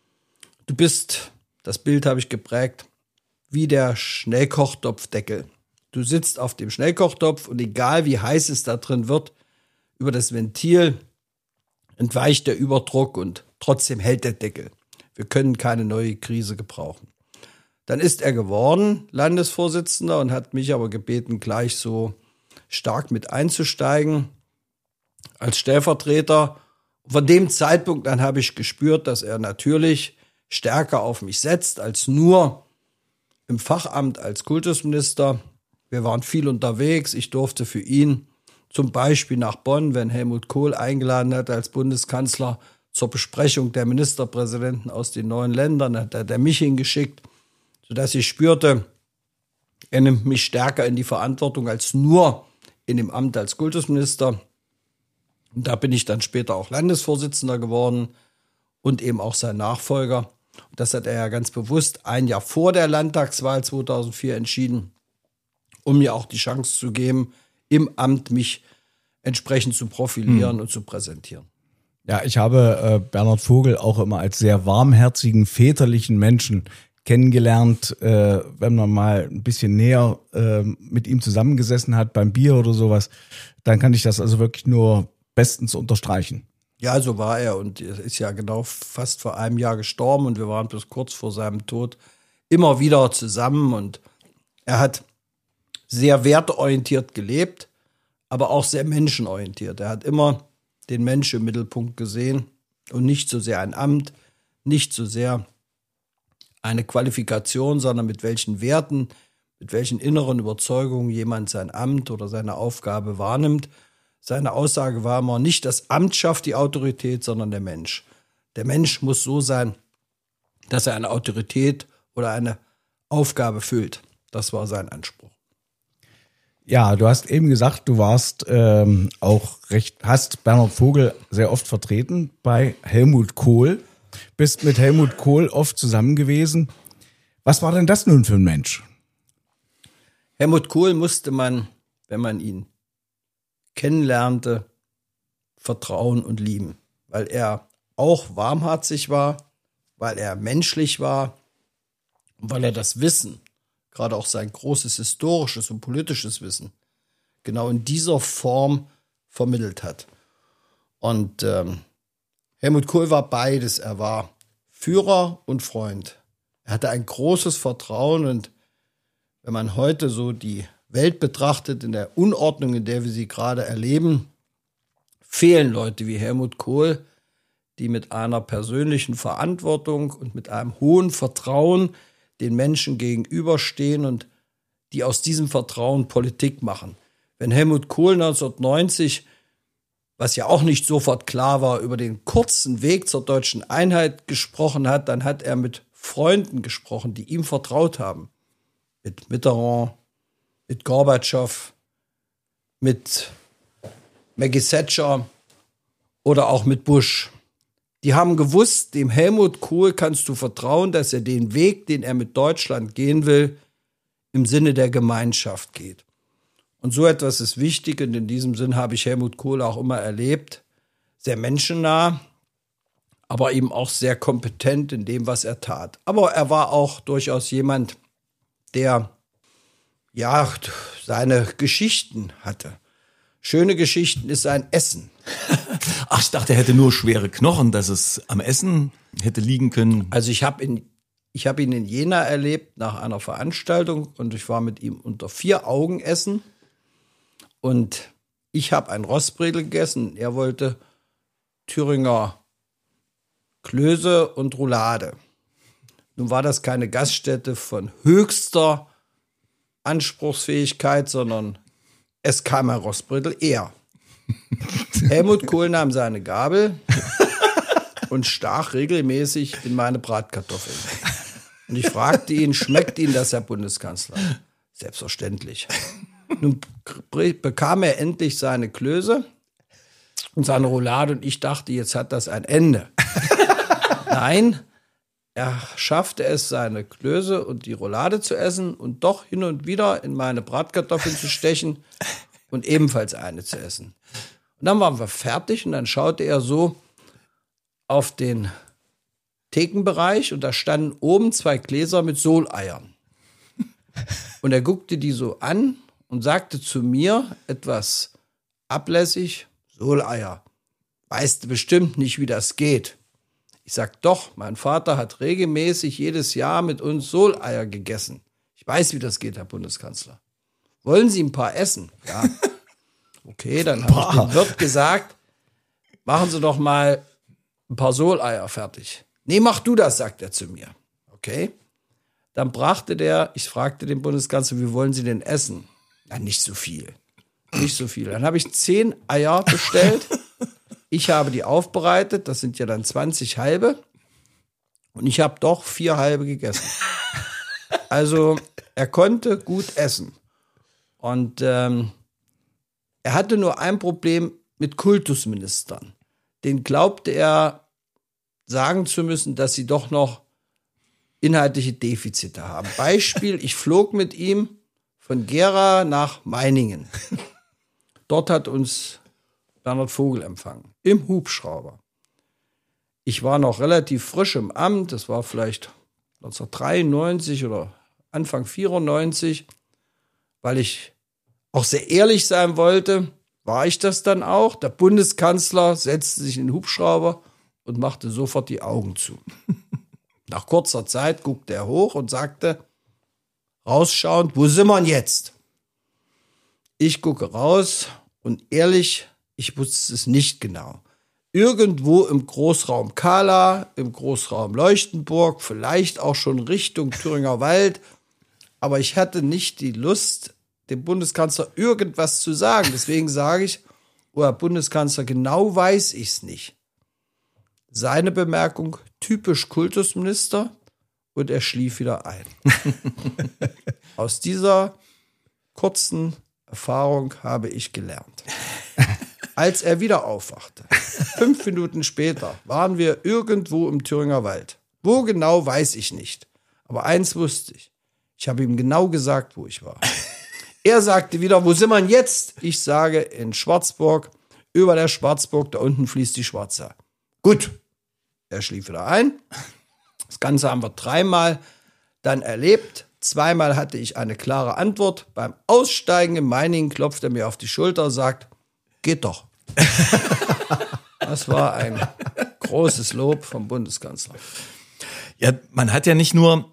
du bist, das Bild habe ich geprägt, wie der Schnellkochtopfdeckel. Du sitzt auf dem Schnellkochtopf und egal wie heiß es da drin wird, über das Ventil entweicht der Überdruck und trotzdem hält der Deckel. Wir können keine neue Krise gebrauchen. Dann ist er geworden, Landesvorsitzender, und hat mich aber gebeten, gleich so stark mit einzusteigen als Stellvertreter. Von dem Zeitpunkt an habe ich gespürt, dass er natürlich stärker auf mich setzt als nur im Fachamt als Kultusminister. Wir waren viel unterwegs. Ich durfte für ihn zum Beispiel nach Bonn, wenn Helmut Kohl eingeladen hat als Bundeskanzler zur Besprechung der Ministerpräsidenten aus den neuen Ländern, hat er mich hingeschickt, sodass ich spürte, er nimmt mich stärker in die Verantwortung als nur in dem Amt als Kultusminister. Und da bin ich dann später auch Landesvorsitzender geworden und eben auch sein Nachfolger. Und das hat er ja ganz bewusst ein Jahr vor der Landtagswahl 2004 entschieden, um mir auch die Chance zu geben, im Amt mich entsprechend zu profilieren und zu präsentieren. Ja, ich habe Bernhard Vogel auch immer als sehr warmherzigen, väterlichen Menschen kennengelernt, wenn man mal ein bisschen näher mit ihm zusammengesessen hat beim Bier oder sowas, dann kann ich das also wirklich nur bestens unterstreichen. Ja, so war er und er ist ja genau fast vor einem Jahr gestorben und wir waren bis kurz vor seinem Tod immer wieder zusammen und er hat sehr werteorientiert gelebt, aber auch sehr menschenorientiert. Er hat immer den Menschen im Mittelpunkt gesehen und nicht so sehr ein Amt, nicht so sehr eine Qualifikation, sondern mit welchen Werten, mit welchen inneren Überzeugungen jemand sein Amt oder seine Aufgabe wahrnimmt. Seine Aussage war immer, nicht das Amt schafft die Autorität, sondern der Mensch. Der Mensch muss so sein, dass er eine Autorität oder eine Aufgabe füllt. Das war sein Anspruch. Ja, du hast eben gesagt, du warst hast Bernhard Vogel sehr oft vertreten bei Helmut Kohl, bist mit Helmut Kohl oft zusammen gewesen. Was war denn das nun für ein Mensch? Helmut Kohl musste man, wenn man ihn kennenlernte, vertrauen und lieben, weil er auch warmherzig war, weil er menschlich war und weil er das Wissen, gerade auch sein großes historisches und politisches Wissen, genau in dieser Form vermittelt hat. Und Helmut Kohl war beides. Er war Führer und Freund. Er hatte ein großes Vertrauen und wenn man heute so die Welt betrachtet, in der Unordnung, in der wir sie gerade erleben, fehlen Leute wie Helmut Kohl, die mit einer persönlichen Verantwortung und mit einem hohen Vertrauen den Menschen gegenüberstehen und die aus diesem Vertrauen Politik machen. Wenn Helmut Kohl 1990, was ja auch nicht sofort klar war, über den kurzen Weg zur deutschen Einheit gesprochen hat, dann hat er mit Freunden gesprochen, die ihm vertraut haben. Mit Mitterrand, mit Gorbatschow, mit Maggie Thatcher oder auch mit Bush. Die haben gewusst, dem Helmut Kohl kannst du vertrauen, dass er den Weg, den er mit Deutschland gehen will, im Sinne der Gemeinschaft geht. Und so etwas ist wichtig und in diesem Sinn habe ich Helmut Kohl auch immer erlebt. Sehr menschennah, aber eben auch sehr kompetent in dem, was er tat. Aber er war auch durchaus jemand, der seine Geschichten hatte. Schöne Geschichten ist sein Essen. Ach, ich dachte, er hätte nur schwere Knochen, dass es am Essen hätte liegen können. Also ich habe ihn in Jena erlebt nach einer Veranstaltung und ich war mit ihm unter 4 Augen essen und ich habe ein Rostbredel gegessen. Er wollte Thüringer Klöße und Roulade. Nun war das keine Gaststätte von höchster Anspruchsfähigkeit, sondern es kam ein Rostbredel eher. Helmut Kohl nahm seine Gabel und stach regelmäßig in meine Bratkartoffeln. Und ich fragte ihn, schmeckt Ihnen das, Herr Bundeskanzler? Selbstverständlich. Nun bekam er endlich seine Klöße und seine Roulade und ich dachte, jetzt hat das ein Ende. Nein, er schaffte es, seine Klöße und die Roulade zu essen und doch hin und wieder in meine Bratkartoffeln zu stechen und ebenfalls eine zu essen. Und dann waren wir fertig und dann schaute er so auf den Thekenbereich und da standen oben 2 Gläser mit Soleiern. Und er guckte die so an und sagte zu mir etwas ablässig, Soleier, weißt du bestimmt nicht, wie das geht. Ich sag doch, mein Vater hat regelmäßig jedes Jahr mit uns Soleier gegessen. Ich weiß, wie das geht, Herr Bundeskanzler. Wollen Sie ein paar essen? Ja. Okay, dann habe ich dem Wirt gesagt, machen Sie doch mal ein paar Soleier fertig. Nee, mach du das, sagt er zu mir. Okay. Dann ich fragte den Bundeskanzler, wie wollen Sie denn essen? Na, nicht so viel. Nicht so viel. Dann habe ich 10 Eier bestellt. Ich habe die aufbereitet. Das sind ja dann 20 halbe. Und ich habe doch 4 halbe gegessen. Also, er konnte gut essen. Und er hatte nur ein Problem mit Kultusministern. Den glaubte er sagen zu müssen, dass sie doch noch inhaltliche Defizite haben. Beispiel, ich flog mit ihm von Gera nach Meiningen. Dort hat uns Bernhard Vogel empfangen, im Hubschrauber. Ich war noch relativ frisch im Amt, das war vielleicht 1993 oder Anfang 94, weil ich auch sehr ehrlich sein wollte, war ich das dann auch. Der Bundeskanzler setzte sich in den Hubschrauber und machte sofort die Augen zu. Nach kurzer Zeit guckte er hoch und sagte, rausschauend, wo sind wir denn jetzt? Ich gucke raus und ehrlich, ich wusste es nicht genau. Irgendwo im Großraum Kahla, im Großraum Leuchtenburg, vielleicht auch schon Richtung Thüringer Wald. Aber ich hatte nicht die Lust, dem Bundeskanzler irgendwas zu sagen. Deswegen sage ich, oh Herr Bundeskanzler, genau weiß ich es nicht. Seine Bemerkung, typisch Kultusminister, und er schlief wieder ein. Aus dieser kurzen Erfahrung habe ich gelernt. Als er wieder aufwachte, 5 Minuten später, waren wir irgendwo im Thüringer Wald. Wo genau, weiß ich nicht. Aber eins wusste ich. Ich habe ihm genau gesagt, wo ich war. Er sagte wieder, wo sind wir denn jetzt? Ich sage, in Schwarzburg, über der Schwarzburg, da unten fließt die Schwarze. Gut. Er schlief wieder ein. Das Ganze haben wir 3-mal dann erlebt. 2-mal hatte ich eine klare Antwort. Beim Aussteigen in Meiningen klopft er mir auf die Schulter und sagt, geht doch. Das war ein großes Lob vom Bundeskanzler. Ja, man hat ja nicht nur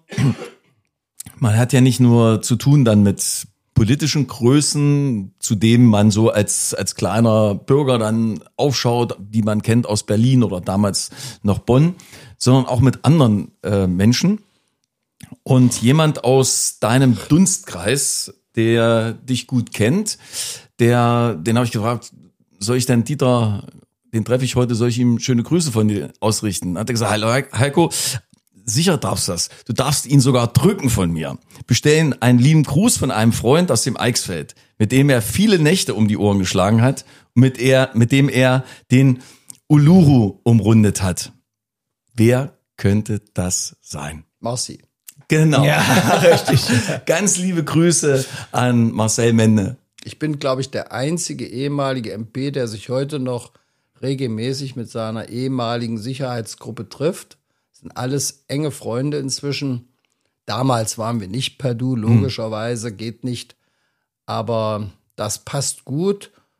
zu tun dann mit politischen Größen, zu denen man so als kleiner Bürger dann aufschaut, die man kennt aus Berlin oder damals noch Bonn, sondern auch mit anderen Menschen. Und jemand aus deinem Dunstkreis, der dich gut kennt, den habe ich gefragt, soll ich denn Dieter, den treffe ich heute, soll ich ihm schöne Grüße von dir ausrichten? Dann hat er gesagt, hallo Heiko, sicher darfst du das. Du darfst ihn sogar drücken von mir. Bestellen einen lieben Gruß von einem Freund aus dem Eichsfeld, mit dem er viele Nächte um die Ohren geschlagen hat und mit dem er den Uluru umrundet hat. Wer könnte das sein? Marci. Genau, ja, richtig. Ganz liebe Grüße an Marcel Mende. Ich bin, glaube ich, der einzige ehemalige MP, der sich heute noch regelmäßig mit seiner ehemaligen Sicherheitsgruppe trifft. Das sind alles enge Freunde inzwischen. Damals waren wir nicht per Du, logischerweise, geht nicht. Aber das passt gut.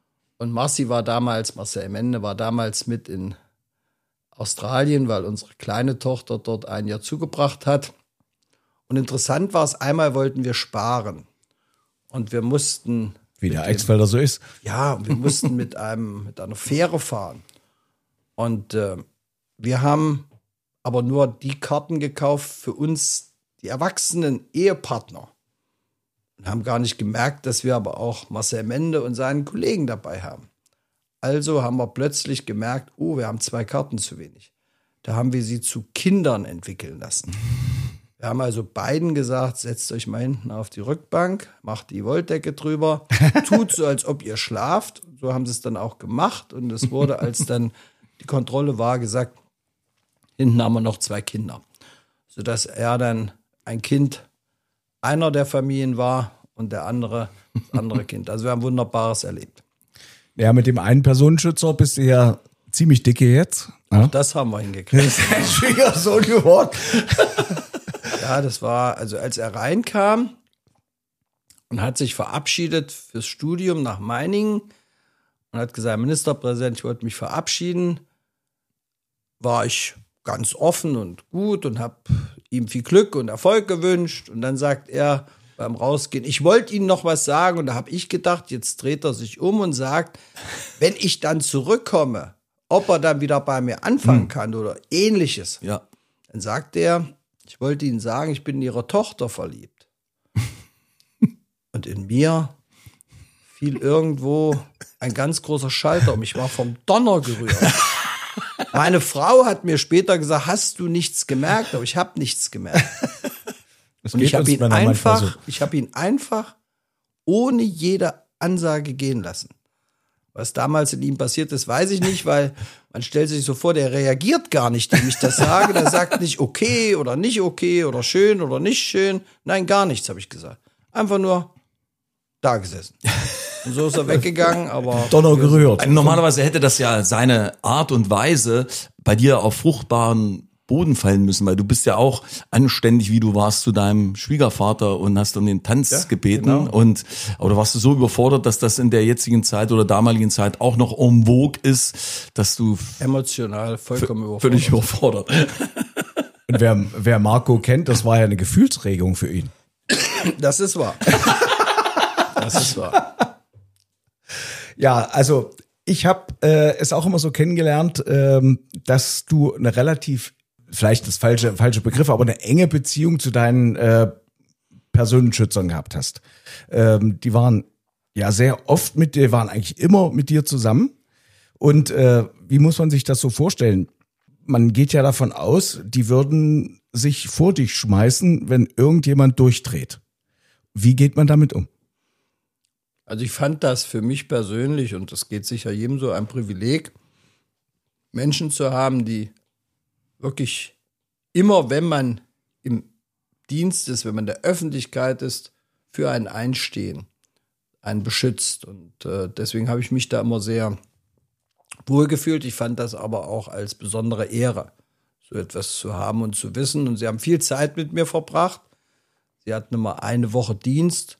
Und Marcel Mende war damals mit in Australien, weil unsere kleine Tochter dort ein Jahr zugebracht hat. Und interessant war es, einmal wollten wir sparen. Und wir mussten... Wie der Eichsfelder so ist. Ja, wir mussten mit einer Fähre fahren. Und wir haben aber nur die Karten gekauft für uns, die erwachsenen Ehepartner. Und haben gar nicht gemerkt, dass wir aber auch Marcel Mende und seinen Kollegen dabei haben. Also haben wir plötzlich gemerkt, oh, wir haben 2 Karten zu wenig. Da haben wir sie zu Kindern entwickeln lassen. Wir haben also beiden gesagt, setzt euch mal hinten auf die Rückbank, macht die Wolldecke drüber, tut so, als ob ihr schlaft. So haben sie es dann auch gemacht. Und es wurde, als dann die Kontrolle war, gesagt, hinten haben wir noch 2 Kinder. Sodass er dann ein Kind einer der Familien war und der andere das andere Kind. Also wir haben Wunderbares erlebt. Ja, mit dem einen Personenschützer bist du ja ziemlich dicke jetzt. Ja? Das haben wir hingekriegt. Schwiegersohn geworden. Ja, das war, also als er reinkam und hat sich verabschiedet fürs Studium nach Meiningen und hat gesagt, Ministerpräsident, ich wollte mich verabschieden, war ich ganz offen und gut und habe ihm viel Glück und Erfolg gewünscht. Und dann sagt er beim Rausgehen, ich wollte Ihnen noch was sagen. Und da habe ich gedacht, jetzt dreht er sich um und sagt, wenn ich dann zurückkomme, ob er dann wieder bei mir anfangen kann oder Ähnliches. Ja. Dann sagt er, ich wollte Ihnen sagen, ich bin in Ihre Tochter verliebt. Und in mir fiel irgendwo ein ganz großer Schalter um. Ich war vom Donner gerührt. Meine Frau hat mir später gesagt, hast du nichts gemerkt? Aber ich habe nichts gemerkt. Und ich habe ihn einfach ohne jede Ansage gehen lassen. Was damals in ihm passiert ist, weiß ich nicht, weil man stellt sich so vor, der reagiert gar nicht, wenn ich das sage. Der sagt nicht okay oder schön oder nicht schön. Nein, gar nichts, habe ich gesagt. Einfach nur da gesessen. Und so ist er weggegangen, aber... Donner gerührt. Normalerweise hätte das ja seine Art und Weise bei dir auf fruchtbaren Boden fallen müssen, weil du bist ja auch anständig, wie du warst zu deinem Schwiegervater und hast um den Tanz gebeten. Genau. Oder warst du so überfordert, dass das in der jetzigen Zeit oder damaligen Zeit auch noch en vogue ist, dass du... Emotional vollkommen überfordert. Völlig überfordert. Und wer Marco kennt, das war ja eine Gefühlsregung für ihn. Das ist wahr. Das ist wahr. Ja, also ich habe es auch immer so kennengelernt, dass du eine relativ, vielleicht das falsche Begriff, aber eine enge Beziehung zu deinen Personenschützern gehabt hast. Die waren ja sehr oft mit dir, waren eigentlich immer mit dir zusammen. Und wie muss man sich das so vorstellen? Man geht ja davon aus, die würden sich vor dich schmeißen, wenn irgendjemand durchdreht. Wie geht man damit um? Also ich fand das für mich persönlich, und das geht sicher jedem so, ein Privileg, Menschen zu haben, die wirklich immer, wenn man im Dienst ist, wenn man in der Öffentlichkeit ist, für einen einstehen, einen beschützt. Und deswegen habe ich mich da immer sehr wohl gefühlt. Ich fand das aber auch als besondere Ehre, so etwas zu haben und zu wissen. Und sie haben viel Zeit mit mir verbracht. Sie hatten immer eine Woche Dienst,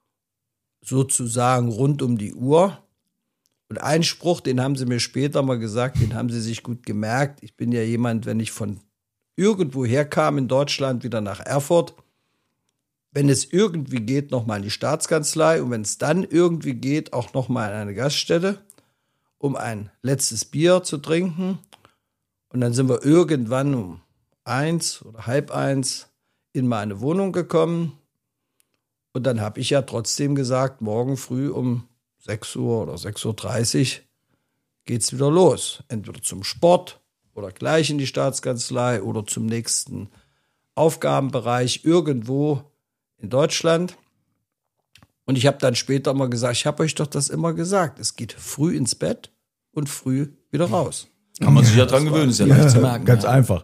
sozusagen rund um die Uhr. Und einen Spruch, den haben sie mir später mal gesagt, den haben sie sich gut gemerkt. Ich bin ja jemand, wenn ich von irgendwoher kam in Deutschland, wieder nach Erfurt, wenn es irgendwie geht, nochmal in die Staatskanzlei und wenn es dann irgendwie geht, auch nochmal in eine Gaststätte, um ein letztes Bier zu trinken. Und dann sind wir irgendwann um 1 oder 12:30 in meine Wohnung gekommen. Und dann habe ich ja trotzdem gesagt, morgen früh um 6 Uhr oder 6:30 Uhr geht's wieder los. Entweder zum Sport oder gleich in die Staatskanzlei oder zum nächsten Aufgabenbereich irgendwo in Deutschland. Und ich habe dann später mal gesagt, ich habe euch doch das immer gesagt, es geht früh ins Bett und früh wieder raus. Kann man sich ja dran gewöhnen, ist ja leicht zu merken. Ganz einfach.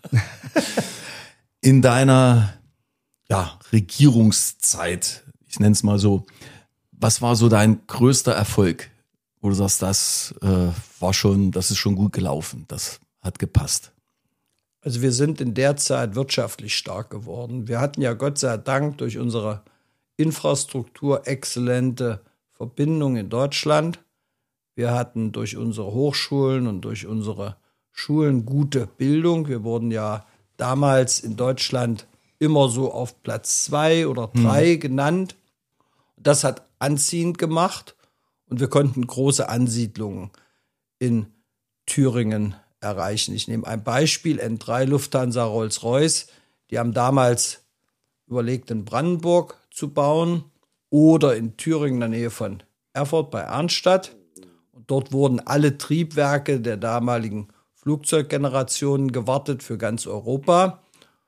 In deiner Regierungszeit, ich nenne es mal so, was war so dein größter Erfolg, wo du sagst, das ist schon gut gelaufen, das hat gepasst? Also wir sind in der Zeit wirtschaftlich stark geworden. Wir hatten ja Gott sei Dank durch unsere Infrastruktur exzellente Verbindungen in Deutschland. Wir hatten durch unsere Hochschulen und durch unsere Schulen gute Bildung. Wir wurden ja damals in Deutschland immer so auf Platz 2 oder 3 genannt. Das hat anziehend gemacht und wir konnten große Ansiedlungen in Thüringen erreichen. Ich nehme ein Beispiel, N3 Lufthansa Rolls-Royce. Die haben damals überlegt, in Brandenburg zu bauen oder in Thüringen in der Nähe von Erfurt bei Arnstadt. Und dort wurden alle Triebwerke der damaligen Flugzeuggenerationen gewartet für ganz Europa.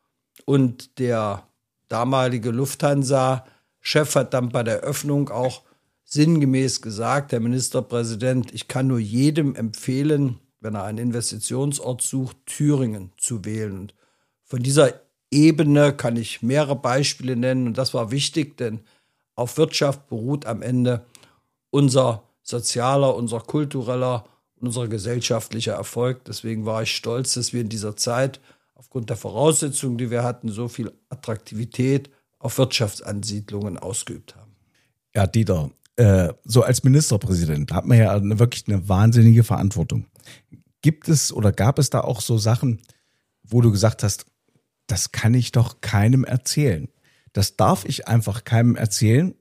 Und der damalige Lufthansa-Chef hat dann bei der Eröffnung auch sinngemäß gesagt, Herr Ministerpräsident, ich kann nur jedem empfehlen, wenn er einen Investitionsort sucht, Thüringen zu wählen. Und von dieser Ebene kann ich mehrere Beispiele nennen. Und das war wichtig, denn auf Wirtschaft beruht am Ende unser sozialer, unser kultureller, unser gesellschaftlicher Erfolg. Deswegen war ich stolz, dass wir in dieser Zeit aufgrund der Voraussetzungen, die wir hatten, so viel Attraktivität auf Wirtschaftsansiedlungen ausgeübt haben. Ja, Dieter, so als Ministerpräsident hat man ja wirklich eine wahnsinnige Verantwortung. Gibt es oder gab es da auch so Sachen, wo du gesagt hast, das kann ich doch keinem erzählen. Das darf ich einfach keinem erzählen.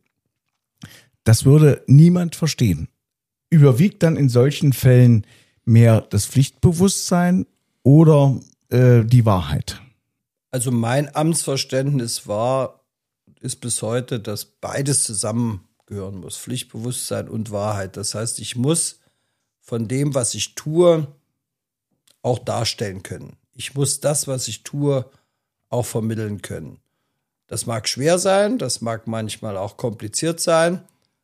Das würde niemand verstehen. Überwiegt dann in solchen Fällen mehr das Pflichtbewusstsein oder die Wahrheit? Also mein Amtsverständnis ist bis heute, dass beides zusammengehören muss, Pflichtbewusstsein und Wahrheit. Das heißt, ich muss von dem, was ich tue, auch darstellen können. Ich muss das, was ich tue, auch vermitteln können. Das mag schwer sein, das mag manchmal auch kompliziert sein.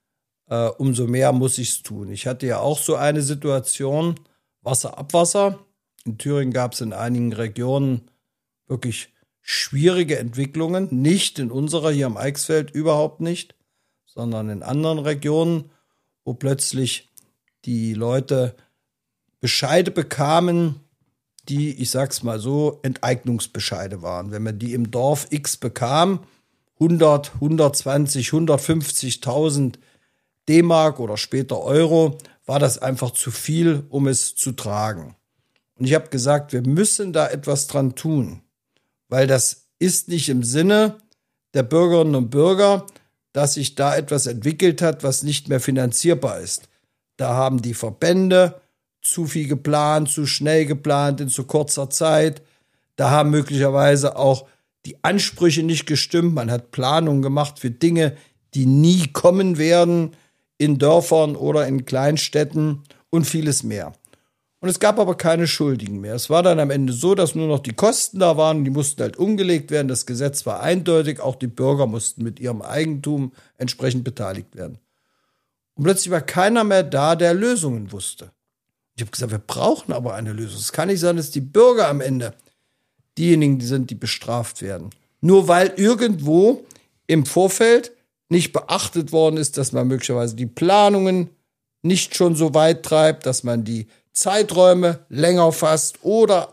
Umso mehr muss ich es tun. Ich hatte ja auch so eine Situation, Wasser, Abwasser. In Thüringen gab es in einigen Regionen wirklich schwierige Entwicklungen. Nicht in unserer hier am Eichsfeld, überhaupt nicht, sondern in anderen Regionen, wo plötzlich die Leute Bescheide bekamen, die, ich sag's mal so, Enteignungsbescheide waren. Wenn man die im Dorf X bekam, 100, 120, 150.000 D-Mark oder später Euro, war das einfach zu viel, um es zu tragen. Und ich habe gesagt, wir müssen da etwas dran tun, weil das ist nicht im Sinne der Bürgerinnen und Bürger, dass sich da etwas entwickelt hat, was nicht mehr finanzierbar ist. Da haben die Verbände zu viel geplant, zu schnell geplant, in zu kurzer Zeit. Da haben möglicherweise auch die Ansprüche nicht gestimmt. Man hat Planungen gemacht für Dinge, die nie kommen werden, in Dörfern oder in Kleinstädten und vieles mehr. Und es gab aber keine Schuldigen mehr. Es war dann am Ende so, dass nur noch die Kosten da waren, die mussten halt umgelegt werden. Das Gesetz war eindeutig, auch die Bürger mussten mit ihrem Eigentum entsprechend beteiligt werden. Und plötzlich war keiner mehr da, der Lösungen wusste. Ich habe gesagt, wir brauchen aber eine Lösung. Es kann nicht sein, dass die Bürger am Ende diejenigen sind, die bestraft werden. Nur weil irgendwo im Vorfeld nicht beachtet worden ist, dass man möglicherweise die Planungen nicht schon so weit treibt, dass man die Zeiträume länger fasst oder.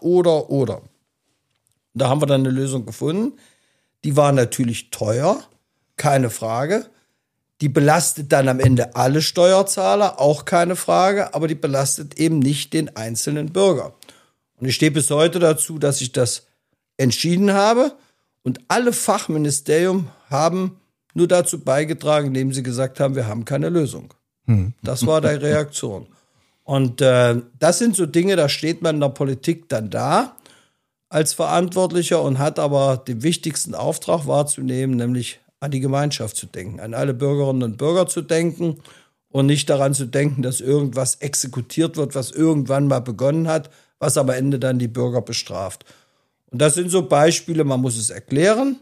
Da haben wir dann eine Lösung gefunden. Die war natürlich teuer, keine Frage. Die belastet dann am Ende alle Steuerzahler, auch keine Frage, aber die belastet eben nicht den einzelnen Bürger. Und ich stehe bis heute dazu, dass ich das entschieden habe und alle Fachministerien haben nur dazu beigetragen, indem sie gesagt haben, wir haben keine Lösung. Das war die Reaktion. Und das sind so Dinge, da steht man in der Politik dann da als Verantwortlicher und hat aber den wichtigsten Auftrag wahrzunehmen, nämlich an die Gemeinschaft zu denken, an alle Bürgerinnen und Bürger zu denken und nicht daran zu denken, dass irgendwas exekutiert wird, was irgendwann mal begonnen hat, was am Ende dann die Bürger bestraft. Und das sind so Beispiele, man muss es erklären,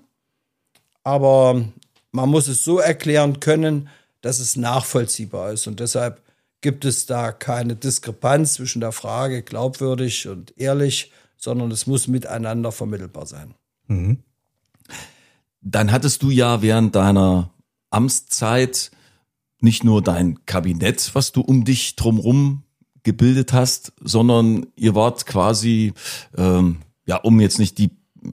aber man muss es so erklären können, dass es nachvollziehbar ist. Und deshalb gibt es da keine Diskrepanz zwischen der Frage glaubwürdig und ehrlich, sondern es muss miteinander vermittelbar sein. Mhm. Dann hattest du ja während deiner Amtszeit nicht nur dein Kabinett, was du um dich drumherum gebildet hast, sondern ihr wart quasi, um jetzt nicht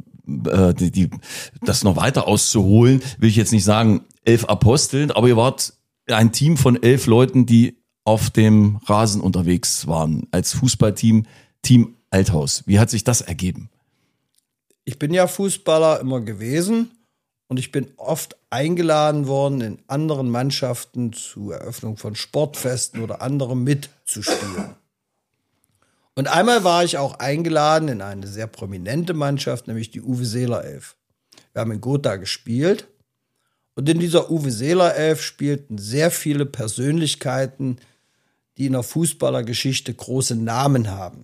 das noch weiter auszuholen, will ich jetzt nicht sagen 11 Aposteln, aber ihr wart ein Team von 11 Leuten, die auf dem Rasen unterwegs waren als Fußballteam, Team Althaus. Wie hat sich das ergeben? Ich bin ja Fußballer immer gewesen und ich bin oft eingeladen worden, in anderen Mannschaften zur Eröffnung von Sportfesten oder anderem mitzuspielen. Und einmal war ich auch eingeladen in eine sehr prominente Mannschaft, nämlich die Uwe Seeler Elf. Wir haben in Gotha gespielt und in dieser Uwe Seeler Elf spielten sehr viele Persönlichkeiten, die in der Fußballergeschichte große Namen haben.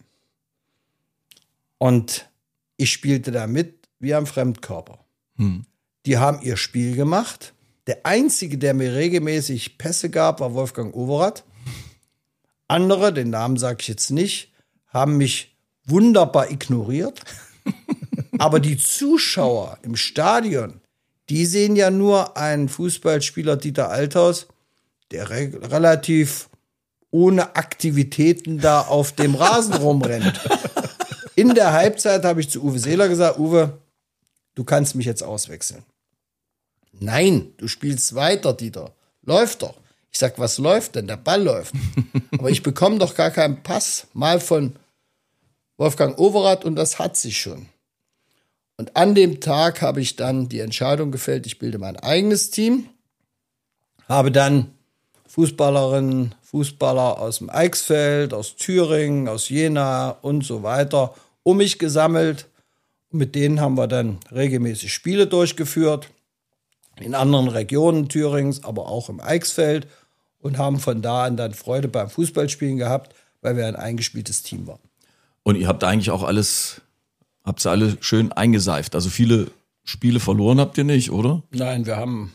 Und ich spielte da mit wie ein Fremdkörper. Die haben ihr Spiel gemacht. Der Einzige, der mir regelmäßig Pässe gab, war Wolfgang Overath. Andere, den Namen sage ich jetzt nicht, haben mich wunderbar ignoriert. Aber die Zuschauer im Stadion, die sehen ja nur einen Fußballspieler Dieter Althaus, der relativ ohne Aktivitäten da auf dem Rasen rumrennt. In der Halbzeit habe ich zu Uwe Seeler gesagt, Uwe, du kannst mich jetzt auswechseln. Nein, du spielst weiter, Dieter. Läuft doch. Ich sag, was läuft denn? Der Ball läuft. Aber ich bekomme doch gar keinen Pass mal von Wolfgang Overath und das hat sich schon. Und an dem Tag habe ich dann die Entscheidung gefällt, ich bilde mein eigenes Team, habe dann Fußballerinnen, Fußballer aus dem Eichsfeld, aus Thüringen, aus Jena und so weiter um mich gesammelt. Und mit denen haben wir dann regelmäßig Spiele durchgeführt, in anderen Regionen Thürings, aber auch im Eichsfeld und haben von da an dann Freude beim Fußballspielen gehabt, weil wir ein eingespieltes Team waren. Und ihr habt eigentlich auch habt sie alle schön eingeseift. Also viele Spiele verloren habt ihr nicht, oder? Nein, wir haben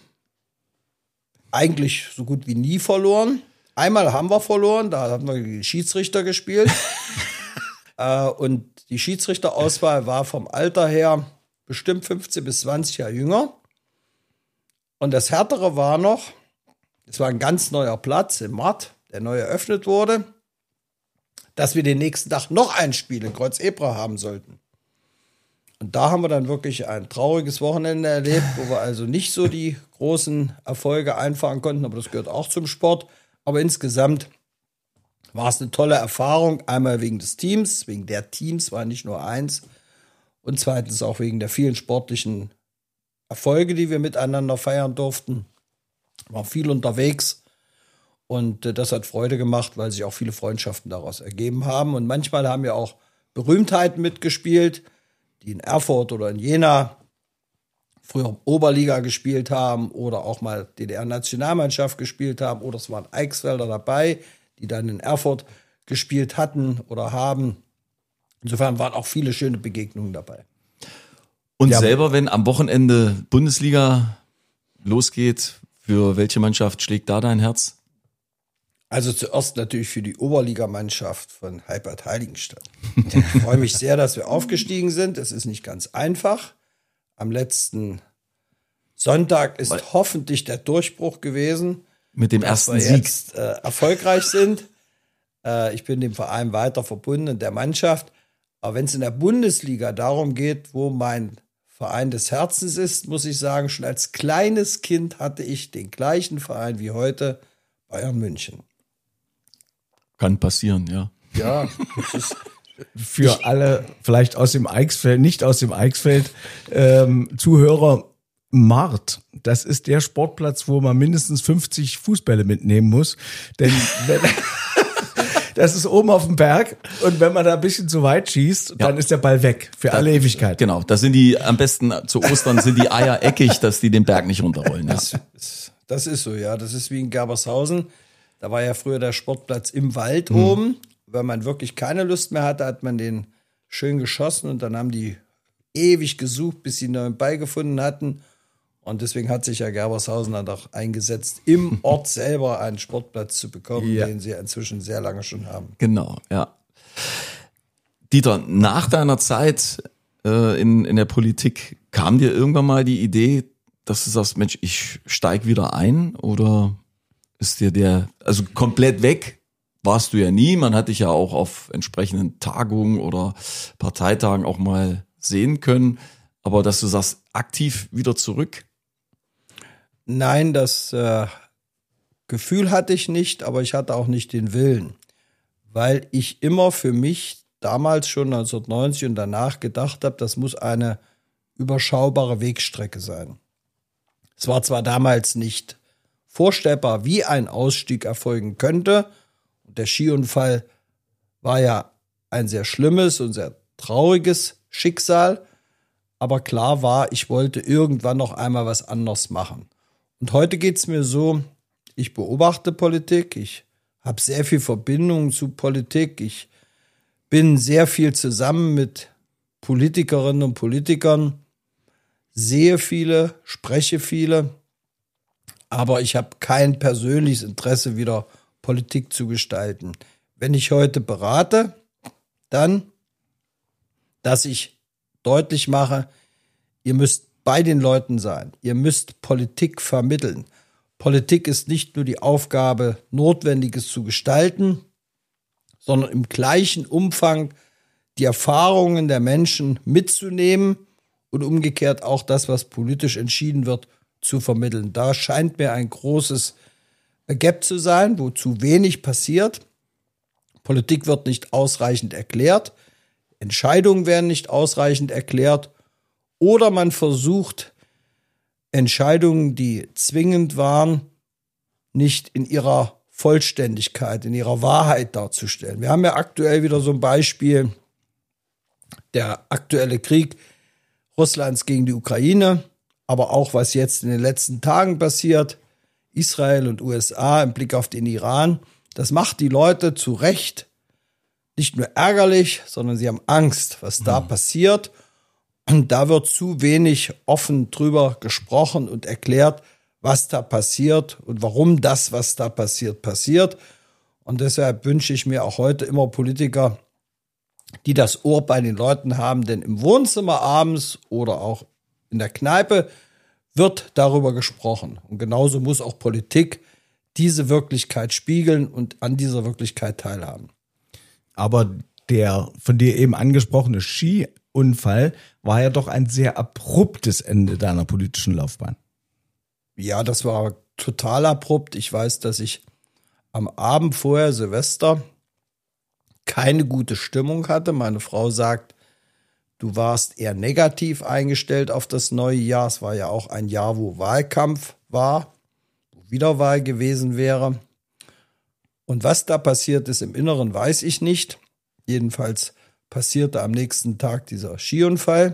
eigentlich so gut wie nie verloren. Einmal haben wir verloren, da haben wir gegen den Schiedsrichter gespielt. Und die Schiedsrichterauswahl war vom Alter her bestimmt 15 bis 20 Jahre jünger. Und das Härtere war noch, es war ein ganz neuer Platz im Mart, der neu eröffnet wurde, dass wir den nächsten Tag noch ein Spiel in Kreuz-Ebra haben sollten. Und da haben wir dann wirklich ein trauriges Wochenende erlebt, wo wir also nicht so die großen Erfolge einfahren konnten, aber das gehört auch zum Sport. Aber insgesamt war es eine tolle Erfahrung, einmal wegen des Teams, wegen der Teams, war nicht nur eins, und zweitens auch wegen der vielen sportlichen Erfolge, die wir miteinander feiern durften. War viel unterwegs und das hat Freude gemacht, weil sich auch viele Freundschaften daraus ergeben haben. Und manchmal haben wir auch Berühmtheiten mitgespielt, die in Erfurt oder in Jena früher Oberliga gespielt haben oder auch mal DDR-Nationalmannschaft gespielt haben oder es waren Eichsfelder dabei, die dann in Erfurt gespielt hatten oder haben. Insofern waren auch viele schöne Begegnungen dabei. Und selber, wenn am Wochenende Bundesliga losgeht, für welche Mannschaft schlägt da dein Herz? Also zuerst natürlich für die Oberligamannschaft von Heibad Heiligenstadt. Ich freue mich sehr, dass wir aufgestiegen sind. Es ist nicht ganz einfach. Am letzten Sonntag ist hoffentlich der Durchbruch gewesen. Mit dem ersten Sieg. Jetzt erfolgreich sind. Ich bin dem Verein weiter verbunden und der Mannschaft. Aber wenn es in der Bundesliga darum geht, wo mein Verein des Herzens ist, muss ich sagen, schon als kleines Kind hatte ich den gleichen Verein wie heute, Bayern München. Kann passieren, ja. Ja, das ist Für alle vielleicht aus dem Eichsfeld, nicht aus dem Eichsfeld, Zuhörer, Mart, das ist der Sportplatz, wo man mindestens 50 Fußbälle mitnehmen muss. Denn das ist oben auf dem Berg und wenn man da ein bisschen zu weit schießt, dann ist der Ball weg für alle Ewigkeit. Genau, da sind die am besten zu Ostern sind die Eier eckig, dass die den Berg nicht runterrollen. Ja. Das ist so, ja. Das ist wie in Gerbershausen. Da war ja früher der Sportplatz im Wald oben. Wenn man wirklich keine Lust mehr hatte, hat man den schön geschossen und dann haben die ewig gesucht, bis sie einen neuen Ball gefunden hatten. Und deswegen hat sich ja Gerbershausen dann auch eingesetzt, im Ort selber einen Sportplatz zu bekommen, den sie inzwischen sehr lange schon haben. Genau, ja. Dieter, nach deiner Zeit in der Politik, kam dir irgendwann mal die Idee, dass du sagst, Mensch, ich steig wieder ein? Oder ist dir also komplett weg warst du ja nie. Man hat dich ja auch auf entsprechenden Tagungen oder Parteitagen auch mal sehen können. Aber dass du sagst, aktiv wieder zurück? Nein, das Gefühl hatte ich nicht, aber ich hatte auch nicht den Willen, weil ich immer für mich damals schon 1990 und danach gedacht habe, das muss eine überschaubare Wegstrecke sein. Es war zwar damals nicht vorstellbar, wie ein Ausstieg erfolgen könnte. Der Skiunfall war ja ein sehr schlimmes und sehr trauriges Schicksal, aber klar war, ich wollte irgendwann noch einmal was anderes machen. Und heute geht es mir so, ich beobachte Politik, ich habe sehr viel Verbindung zu Politik, ich bin sehr viel zusammen mit Politikerinnen und Politikern, sehe viele, spreche viele, aber ich habe kein persönliches Interesse, wieder Politik zu gestalten. Wenn ich heute berate, dann, dass ich deutlich mache, ihr müsst bei den Leuten sein, ihr müsst Politik vermitteln. Politik ist nicht nur die Aufgabe, Notwendiges zu gestalten, sondern im gleichen Umfang die Erfahrungen der Menschen mitzunehmen und umgekehrt auch das, was politisch entschieden wird, zu vermitteln. Da scheint mir ein großes Gap zu sein, wo zu wenig passiert. Politik wird nicht ausreichend erklärt, Entscheidungen werden nicht ausreichend erklärt oder man versucht, Entscheidungen, die zwingend waren, nicht in ihrer Vollständigkeit, in ihrer Wahrheit darzustellen. Wir haben ja aktuell wieder so ein Beispiel, der aktuelle Krieg Russlands gegen die Ukraine, aber auch was jetzt in den letzten Tagen passiert, Israel und USA im Blick auf den Iran, das macht die Leute zu Recht nicht nur ärgerlich, sondern sie haben Angst, was da passiert. Und da wird zu wenig offen drüber gesprochen und erklärt, was da passiert und warum das, was da passiert, passiert. Und deshalb wünsche ich mir auch heute immer Politiker, die das Ohr bei den Leuten haben, denn im Wohnzimmer abends oder auch in der Kneipe wird darüber gesprochen. Und genauso muss auch Politik diese Wirklichkeit spiegeln und an dieser Wirklichkeit teilhaben. Aber der von dir eben angesprochene Skiunfall war ja doch ein sehr abruptes Ende deiner politischen Laufbahn. Ja, das war total abrupt. Ich weiß, dass ich am Abend vorher, Silvester, keine gute Stimmung hatte. Meine Frau sagt, du warst eher negativ eingestellt auf das neue Jahr. Es war ja auch ein Jahr, wo Wahlkampf war, wo Wiederwahl gewesen wäre. Und was da passiert ist im Inneren, weiß ich nicht. Jedenfalls passierte am nächsten Tag dieser Skiunfall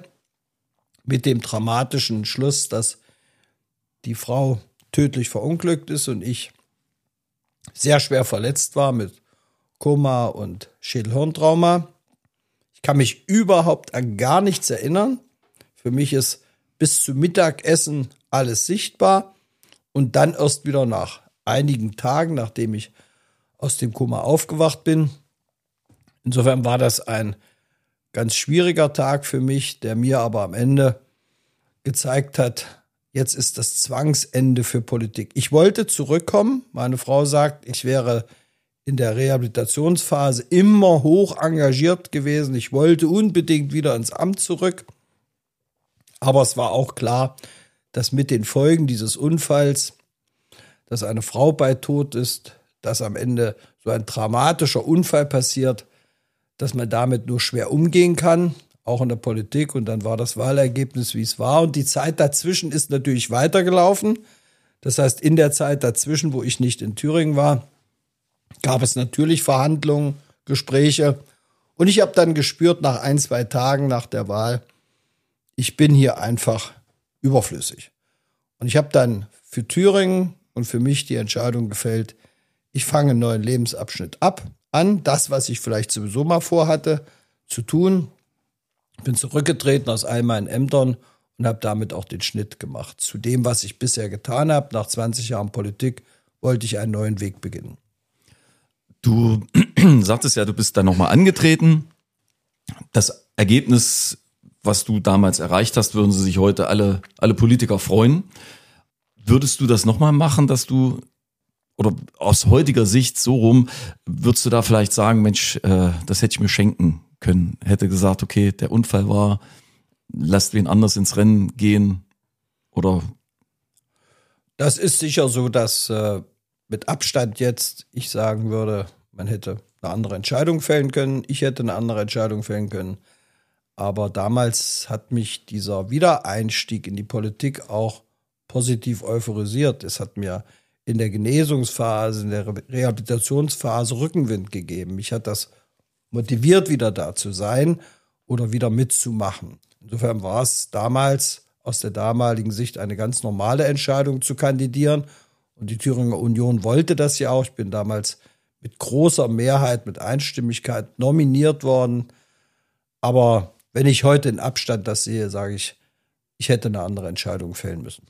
mit dem dramatischen Schluss, dass die Frau tödlich verunglückt ist und ich sehr schwer verletzt war mit Koma und Schädelhirntrauma. Ich kann mich überhaupt an gar nichts erinnern. Für mich ist bis zum Mittagessen alles sichtbar und dann erst wieder nach einigen Tagen, nachdem ich aus dem Koma aufgewacht bin. Insofern war das ein ganz schwieriger Tag für mich, der mir aber am Ende gezeigt hat, jetzt ist das Zwangsende für Politik. Ich wollte zurückkommen. Meine Frau sagt, ich wäre in der Rehabilitationsphase immer hoch engagiert gewesen. Ich wollte unbedingt wieder ins Amt zurück. Aber es war auch klar, dass mit den Folgen dieses Unfalls, dass eine Frau bei Tod ist, dass am Ende so ein dramatischer Unfall passiert, dass man damit nur schwer umgehen kann, auch in der Politik. Und dann war das Wahlergebnis, wie es war. Und die Zeit dazwischen ist natürlich weitergelaufen. Das heißt, in der Zeit dazwischen, wo ich nicht in Thüringen war, gab es natürlich Verhandlungen, Gespräche. Und ich habe dann gespürt, nach 1-2 Tagen nach der Wahl, ich bin hier einfach überflüssig. Und ich habe dann für Thüringen und für mich die Entscheidung gefällt, ich fange einen neuen Lebensabschnitt an, das, was ich vielleicht sowieso mal vorhatte, zu tun. Bin zurückgetreten aus all meinen Ämtern und habe damit auch den Schnitt gemacht. Zu dem, was ich bisher getan habe, nach 20 Jahren Politik, wollte ich einen neuen Weg beginnen. Du sagtest ja, du bist dann nochmal angetreten. Das Ergebnis, was du damals erreicht hast, würden sich heute alle Politiker freuen. Würdest du das nochmal machen, dass du, oder aus heutiger Sicht so rum, würdest du da vielleicht sagen, Mensch, das hätte ich mir schenken können. Hätte gesagt, okay, der Unfall war, lasst wen anders ins Rennen gehen, oder? Das ist sicher so, dass mit Abstand jetzt ich sagen würde, man hätte eine andere Entscheidung fällen können. Ich hätte eine andere Entscheidung fällen können. Aber damals hat mich dieser Wiedereinstieg in die Politik auch positiv euphorisiert. Es hat mir in der Genesungsphase, in der Rehabilitationsphase Rückenwind gegeben. Mich hat das motiviert, wieder da zu sein oder wieder mitzumachen. Insofern war es damals aus der damaligen Sicht eine ganz normale Entscheidung zu kandidieren. Und die Thüringer Union wollte das ja auch. Ich bin damals mit großer Mehrheit, mit Einstimmigkeit nominiert worden. Aber wenn ich heute in Abstand das sehe, sage ich, ich hätte eine andere Entscheidung fällen müssen.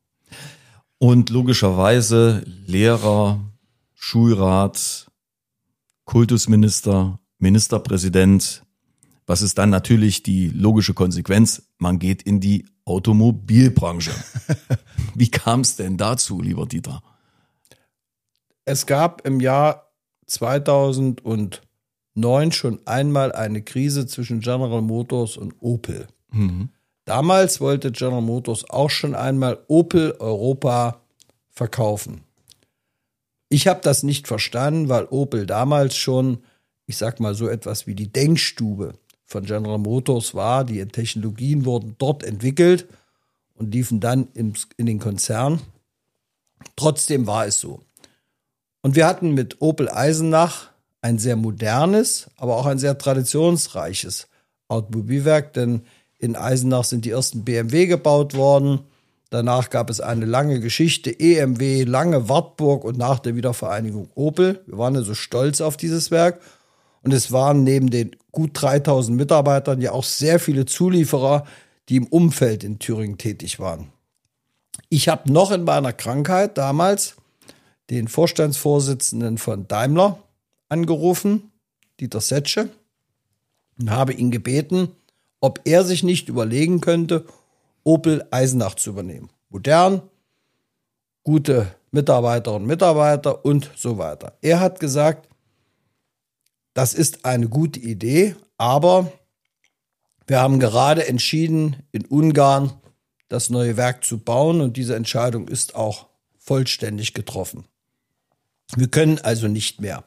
Und logischerweise Lehrer, Schulrat, Kultusminister, Ministerpräsident. Was ist dann natürlich die logische Konsequenz? Man geht in die Automobilbranche. Wie kam es denn dazu, lieber Dieter? Es gab im Jahr 2009 schon einmal eine Krise zwischen General Motors und Opel. Damals wollte General Motors auch schon einmal Opel Europa verkaufen. Ich habe das nicht verstanden, weil Opel damals schon, ich sag mal so etwas wie die Denkstube von General Motors war. Die Technologien wurden dort entwickelt und liefen dann in den Konzern. Trotzdem war es so. Und wir hatten mit Opel Eisenach ein sehr modernes, aber auch ein sehr traditionsreiches Automobilwerk, denn in Eisenach sind die ersten BMW gebaut worden. Danach gab es eine lange Geschichte, EMW, lange Wartburg und nach der Wiedervereinigung Opel. Wir waren also stolz auf dieses Werk. Und es waren neben den gut 3000 Mitarbeitern ja auch sehr viele Zulieferer, die im Umfeld in Thüringen tätig waren. Ich habe noch in meiner Krankheit damals den Vorstandsvorsitzenden von Daimler angerufen, Dieter Setsche, und habe ihn gebeten, ob er sich nicht überlegen könnte, Opel Eisenach zu übernehmen. Modern, gute Mitarbeiterinnen und Mitarbeiter und so weiter. Er hat gesagt, das ist eine gute Idee, aber wir haben gerade entschieden, in Ungarn das neue Werk zu bauen und diese Entscheidung ist auch vollständig getroffen. Wir können also nicht mehr.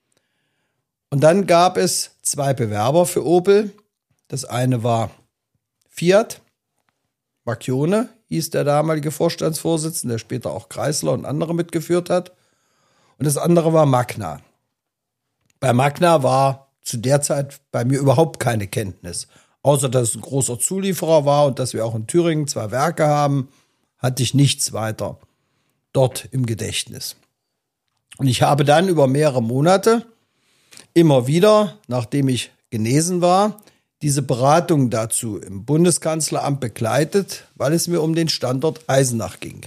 Und dann gab es 2 Bewerber für Opel. Das eine war Fiat, Marchione hieß der damalige Vorstandsvorsitzende, der später auch Chrysler und andere mitgeführt hat. Und das andere war Magna. Bei Magna war zu der Zeit bei mir überhaupt keine Kenntnis. Außer dass es ein großer Zulieferer war und dass wir auch in Thüringen 2 Werke haben, hatte ich nichts weiter dort im Gedächtnis. Und ich habe dann über mehrere Monate immer wieder, nachdem ich genesen war, diese Beratung dazu im Bundeskanzleramt begleitet, weil es mir um den Standort Eisenach ging.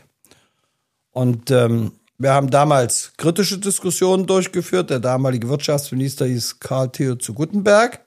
Und wir haben damals kritische Diskussionen durchgeführt. Der damalige Wirtschaftsminister hieß Karl Theo zu Guttenberg.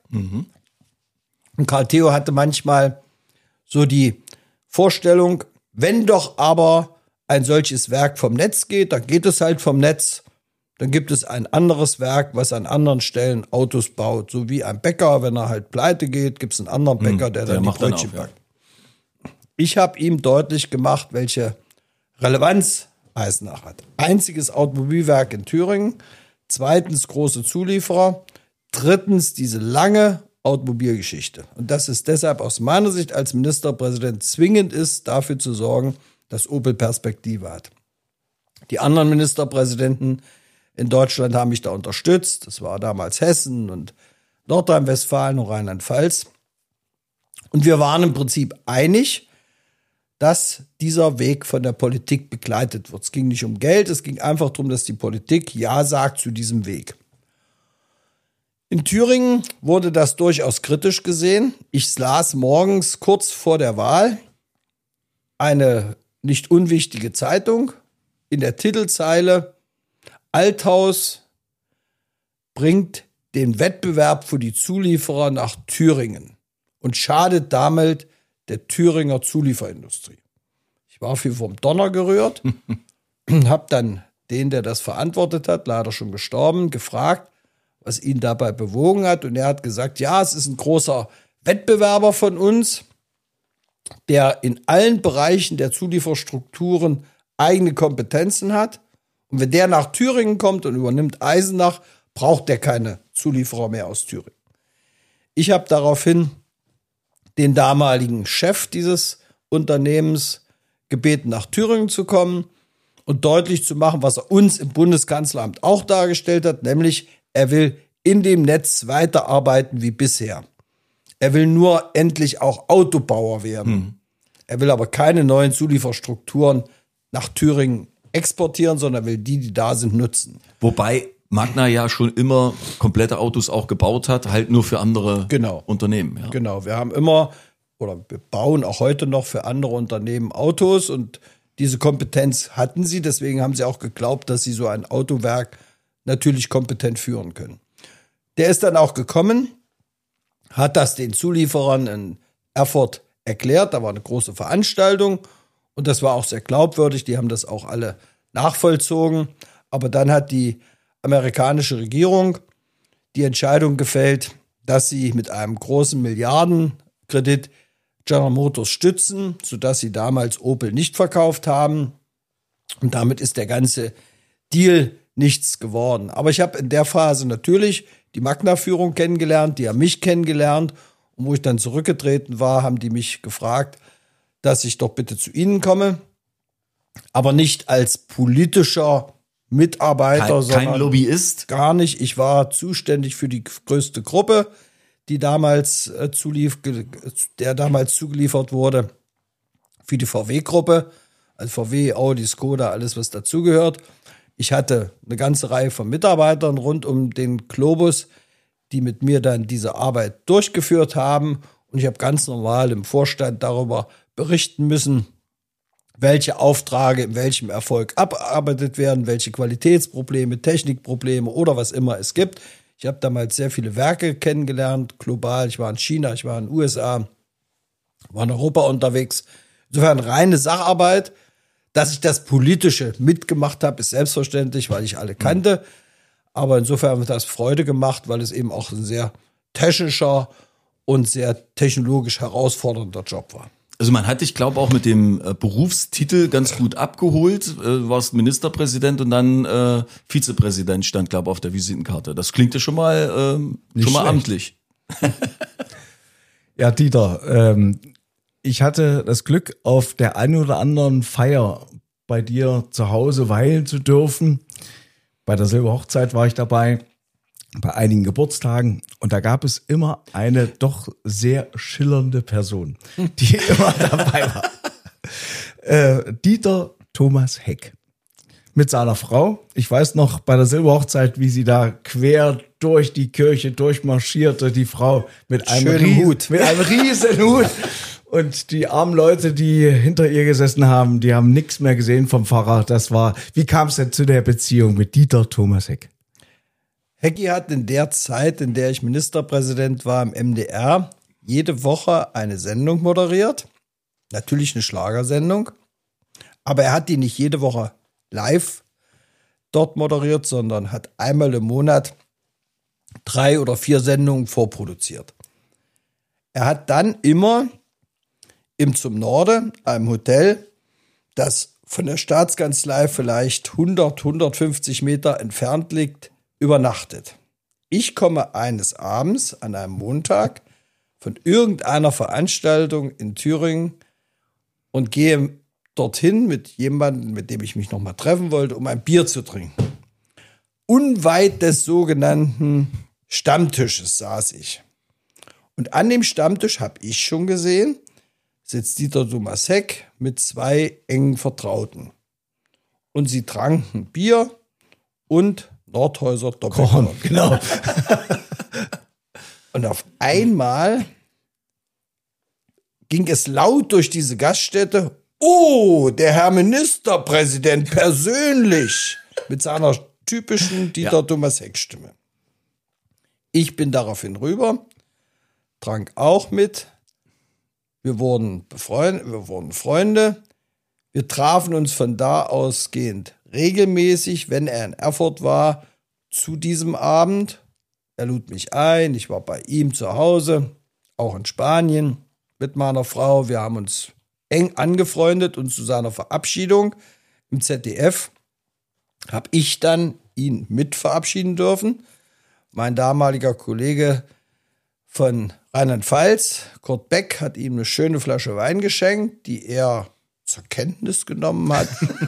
Und Karl Theo hatte manchmal so die Vorstellung, wenn doch aber ein solches Werk vom Netz geht, dann geht es halt vom Netz. Dann gibt es ein anderes Werk, was an anderen Stellen Autos baut. So wie ein Bäcker, wenn er halt pleite geht, gibt es einen anderen Bäcker, der dann die Brötchen backt. Ich habe ihm deutlich gemacht, welche Relevanz Eisenach hat. Einziges Automobilwerk in Thüringen. 2. große Zulieferer. 3. diese lange Automobilgeschichte. Und dass es deshalb aus meiner Sicht als Ministerpräsident zwingend ist, dafür zu sorgen, dass Opel Perspektive hat. Die anderen Ministerpräsidenten in Deutschland haben mich da unterstützt. Das war damals Hessen und Nordrhein-Westfalen und Rheinland-Pfalz. Und wir waren im Prinzip einig, dass dieser Weg von der Politik begleitet wird. Es ging nicht um Geld, es ging einfach darum, dass die Politik Ja sagt zu diesem Weg. In Thüringen wurde das durchaus kritisch gesehen. Ich las morgens kurz vor der Wahl eine nicht unwichtige Zeitung. In der Titelzeile: Althaus bringt den Wettbewerb für die Zulieferer nach Thüringen und schadet damit der Thüringer Zulieferindustrie. Ich war viel vom Donner gerührt, habe dann den, der das verantwortet hat, leider schon gestorben, gefragt, was ihn dabei bewogen hat. Und er hat gesagt, ja, es ist ein großer Wettbewerber von uns, der in allen Bereichen der Zulieferstrukturen eigene Kompetenzen hat. Und wenn der nach Thüringen kommt und übernimmt Eisenach, braucht der keine Zulieferer mehr aus Thüringen. Ich habe daraufhin den damaligen Chef dieses Unternehmens gebeten, nach Thüringen zu kommen und deutlich zu machen, was er uns im Bundeskanzleramt auch dargestellt hat, nämlich er will in dem Netz weiterarbeiten wie bisher. Er will nur endlich auch Autobauer werden. Er will aber keine neuen Zulieferstrukturen nach Thüringen exportieren, sondern will die da sind, nutzen. Wobei Magna ja schon immer komplette Autos auch gebaut hat, halt nur für andere Unternehmen. Ja. Genau, wir haben immer oder wir bauen auch heute noch für andere Unternehmen Autos und diese Kompetenz hatten sie. Deswegen haben sie auch geglaubt, dass sie so ein Autowerk natürlich kompetent führen können. Der ist dann auch gekommen, hat das den Zulieferern in Erfurt erklärt. Da war eine große Veranstaltung und das war auch sehr glaubwürdig. Die haben das auch alle nachvollzogen. Aber dann hat die amerikanische Regierung die Entscheidung gefällt, dass sie mit einem großen Milliardenkredit General Motors stützen, sodass sie damals Opel nicht verkauft haben. Und damit ist der ganze Deal nichts geworden. Aber ich habe in der Phase natürlich die Magna-Führung kennengelernt, die haben mich kennengelernt. Und wo ich dann zurückgetreten war, haben die mich gefragt, dass ich doch bitte zu ihnen komme. Aber nicht als politischer Mitarbeiter, sondern kein Lobbyist. Gar nicht. Ich war zuständig für die größte Gruppe, die damals zugeliefert wurde, für die VW-Gruppe, also VW, Audi, Skoda, alles was dazugehört. Ich hatte eine ganze Reihe von Mitarbeitern rund um den Globus, die mit mir dann diese Arbeit durchgeführt haben. Und ich habe ganz normal im Vorstand darüber berichten müssen, welche Aufträge in welchem Erfolg abgearbeitet werden, welche Qualitätsprobleme, Technikprobleme oder was immer es gibt. Ich habe damals sehr viele Werke kennengelernt, global. Ich war in China, ich war in den USA, war in Europa unterwegs. Insofern reine Sacharbeit. Dass ich das Politische mitgemacht habe, ist selbstverständlich, weil ich alle kannte. Aber insofern hat das Freude gemacht, weil es eben auch ein sehr technischer und sehr technologisch herausfordernder Job war. Also man hat dich, glaube ich, auch mit dem Berufstitel ganz gut abgeholt. Warst Ministerpräsident und dann Vizepräsident stand, glaube ich, auf der Visitenkarte. Das klingt ja schon mal amtlich. Ja, Dieter, ich hatte das Glück, auf der einen oder anderen Feier bei dir zu Hause weilen zu dürfen. Bei der Silberhochzeit war ich dabei, bei einigen Geburtstagen. Und da gab es immer eine doch sehr schillernde Person, die immer dabei war. Dieter Thomas Heck. Mit seiner Frau. Ich weiß noch bei der Silberhochzeit, wie sie da quer durch die Kirche durchmarschierte. Die Frau mit einem Hut. Mit einem riesen Hut. Und die armen Leute, die hinter ihr gesessen haben, die haben nichts mehr gesehen vom Pfarrer. Wie kam es denn zu der Beziehung mit Dieter Thomas Heck? Hecki hat in der Zeit, in der ich Ministerpräsident war im MDR, jede Woche eine Sendung moderiert. Natürlich eine Schlagersendung. Aber er hat die nicht jede Woche live dort moderiert, sondern hat einmal im Monat 3 oder 4 Sendungen vorproduziert. Er hat dann immer im Zum Norde, einem Hotel, das von der Staatskanzlei vielleicht 150 Meter entfernt liegt, übernachtet. Ich komme eines Abends an einem Montag von irgendeiner Veranstaltung in Thüringen und gehe dorthin mit jemandem, mit dem ich mich noch mal treffen wollte, um ein Bier zu trinken. Unweit des sogenannten Stammtisches saß ich. Und an dem Stammtisch habe ich schon gesehen, sitzt Dieter Thomas Heck mit 2 engen Vertrauten. Und sie tranken Bier und Nordhäuser Doppelkorn. Genau. Und auf einmal ging es laut durch diese Gaststätte. Oh, der Herr Ministerpräsident persönlich mit seiner typischen Dieter Thomas Heck Stimme. Ich bin daraufhin rüber, trank auch mit. Wir wurden befreundet, wir wurden Freunde. Wir trafen uns von da ausgehend regelmäßig, wenn er in Erfurt war, zu diesem Abend. Er lud mich ein, ich war bei ihm zu Hause, auch in Spanien mit meiner Frau. Wir haben uns eng angefreundet und zu seiner Verabschiedung im ZDF habe ich dann ihn mit verabschieden dürfen. Mein damaliger Kollege von Rheinland-Pfalz, Kurt Beck, hat ihm eine schöne Flasche Wein geschenkt, die er zur Kenntnis genommen hat.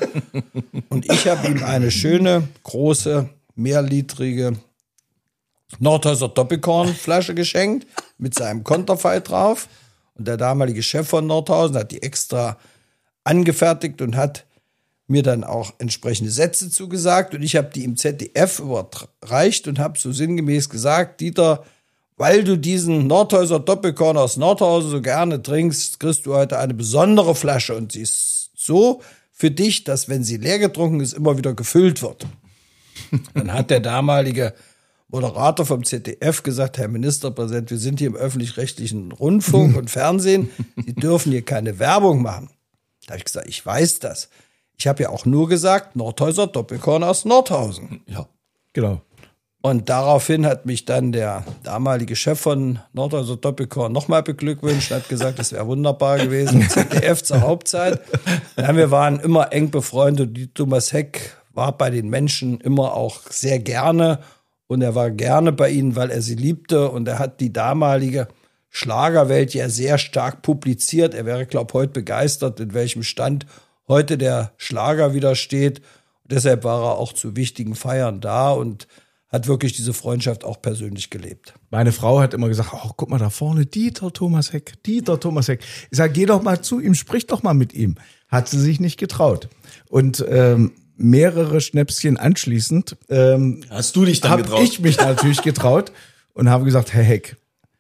Und ich habe ihm eine schöne, große, mehrlitrige Nordhäuser Doppelkornflasche geschenkt mit seinem Konterfei drauf. Und der damalige Chef von Nordhausen hat die extra angefertigt und hat mir dann auch entsprechende Sätze zugesagt. Und ich habe die im ZDF überreicht und habe so sinngemäß gesagt: Dieter, weil du diesen Nordhäuser Doppelkorn aus Nordhausen so gerne trinkst, kriegst du heute eine besondere Flasche. Und sie ist so für dich, dass, wenn sie leer getrunken ist, immer wieder gefüllt wird. Dann hat der damalige Moderator vom ZDF gesagt: Herr Ministerpräsident, wir sind hier im öffentlich-rechtlichen Rundfunk und Fernsehen. Sie dürfen hier keine Werbung machen. Da habe ich gesagt: Ich weiß das. Ich habe ja auch nur gesagt, Nordhäuser Doppelkorn aus Nordhausen. Ja, Genau. Und daraufhin hat mich dann der damalige Chef von Nordhäuser Doppelkorn nochmal beglückwünscht und hat gesagt, das wäre wunderbar gewesen. ZDF zur Hauptzeit. Ja, wir waren immer eng befreundet. Die Thomas Heck war bei den Menschen immer auch sehr gerne. Und er war gerne bei ihnen, weil er sie liebte. Und er hat die damalige Schlagerwelt ja sehr stark publiziert. Er wäre, glaube ich, heute begeistert, in welchem Stand heute der Schlager wieder steht. Und deshalb war er auch zu wichtigen Feiern da und hat wirklich diese Freundschaft auch persönlich gelebt. Meine Frau hat immer gesagt: Oh, guck mal da vorne, Dieter Thomas Heck. Ich sage: Geh doch mal zu ihm, sprich doch mal mit ihm. Hat sie sich nicht getraut. Und mehrere Schnäpschen anschließend hast du dich dann getraut? Habe ich mich natürlich getraut und habe gesagt: Herr Heck,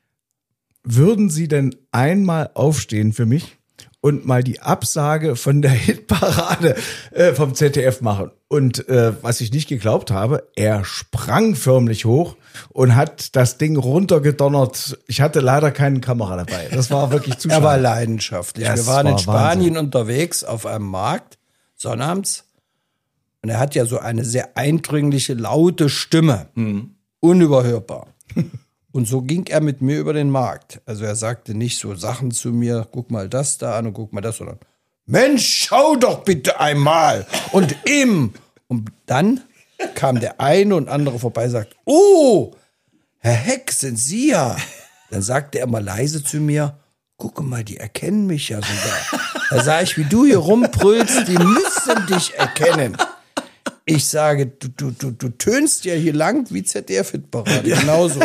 würden Sie denn einmal aufstehen für mich und mal die Absage von der Hitparade vom ZDF machen? Und was ich nicht geglaubt habe, er sprang förmlich hoch und hat das Ding runtergedonnert. Ich hatte leider keine Kamera dabei. Das war wirklich zu schade. Er war leidenschaftlich. Ja, wir waren in Spanien Wahnsinn. unterwegs auf einem Markt, sonnabends. Und er hat ja so eine sehr eindringliche, laute Stimme. Unüberhörbar. Und so ging er mit mir über den Markt. Also er sagte nicht so Sachen zu mir: Guck mal das da an und guck mal das, sondern: Mensch, schau doch bitte einmal. Und dann kam der eine und andere vorbei und sagt: Oh, Herr Heck, sind Sie ja. Dann sagte er mal leise zu mir: Guck mal, die erkennen mich ja sogar. Da sah ich, wie du hier rumbrüllst, die müssen dich erkennen. Ich sage: Du tönst ja hier lang wie ZDF-Hitparade. Genauso.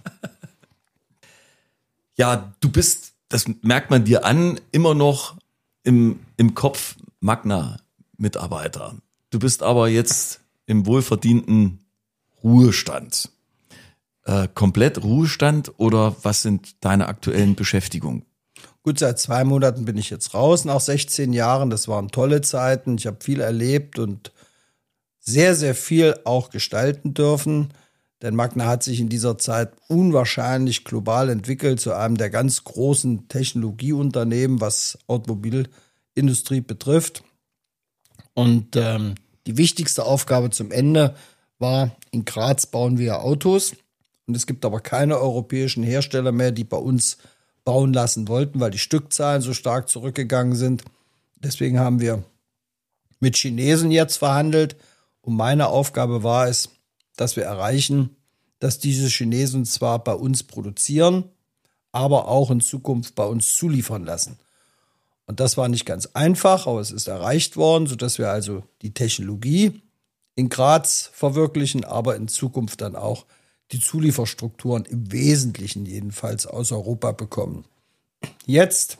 Ja, du bist, das merkt man dir an, immer noch im Kopf Magna-Mitarbeiter. Du bist aber jetzt im wohlverdienten Ruhestand. Komplett Ruhestand oder was sind deine aktuellen Beschäftigungen? Gut, seit 2 Monaten bin ich jetzt raus, nach 16 Jahren. Das waren tolle Zeiten. Ich habe viel erlebt und sehr, sehr viel auch gestalten dürfen. Denn Magna hat sich in dieser Zeit unwahrscheinlich global entwickelt zu einem der ganz großen Technologieunternehmen, was Automobilindustrie betrifft. Und die wichtigste Aufgabe zum Ende war: In Graz bauen wir Autos. Und es gibt aber keine europäischen Hersteller mehr, die bei uns bauen lassen wollten, weil die Stückzahlen so stark zurückgegangen sind. Deswegen haben wir mit Chinesen jetzt verhandelt. Und meine Aufgabe war es, dass wir erreichen, dass diese Chinesen zwar bei uns produzieren, aber auch in Zukunft bei uns zuliefern lassen. Und das war nicht ganz einfach, aber es ist erreicht worden, sodass wir also die Technologie in Graz verwirklichen, aber in Zukunft dann auch die Zulieferstrukturen im Wesentlichen jedenfalls aus Europa bekommen. Jetzt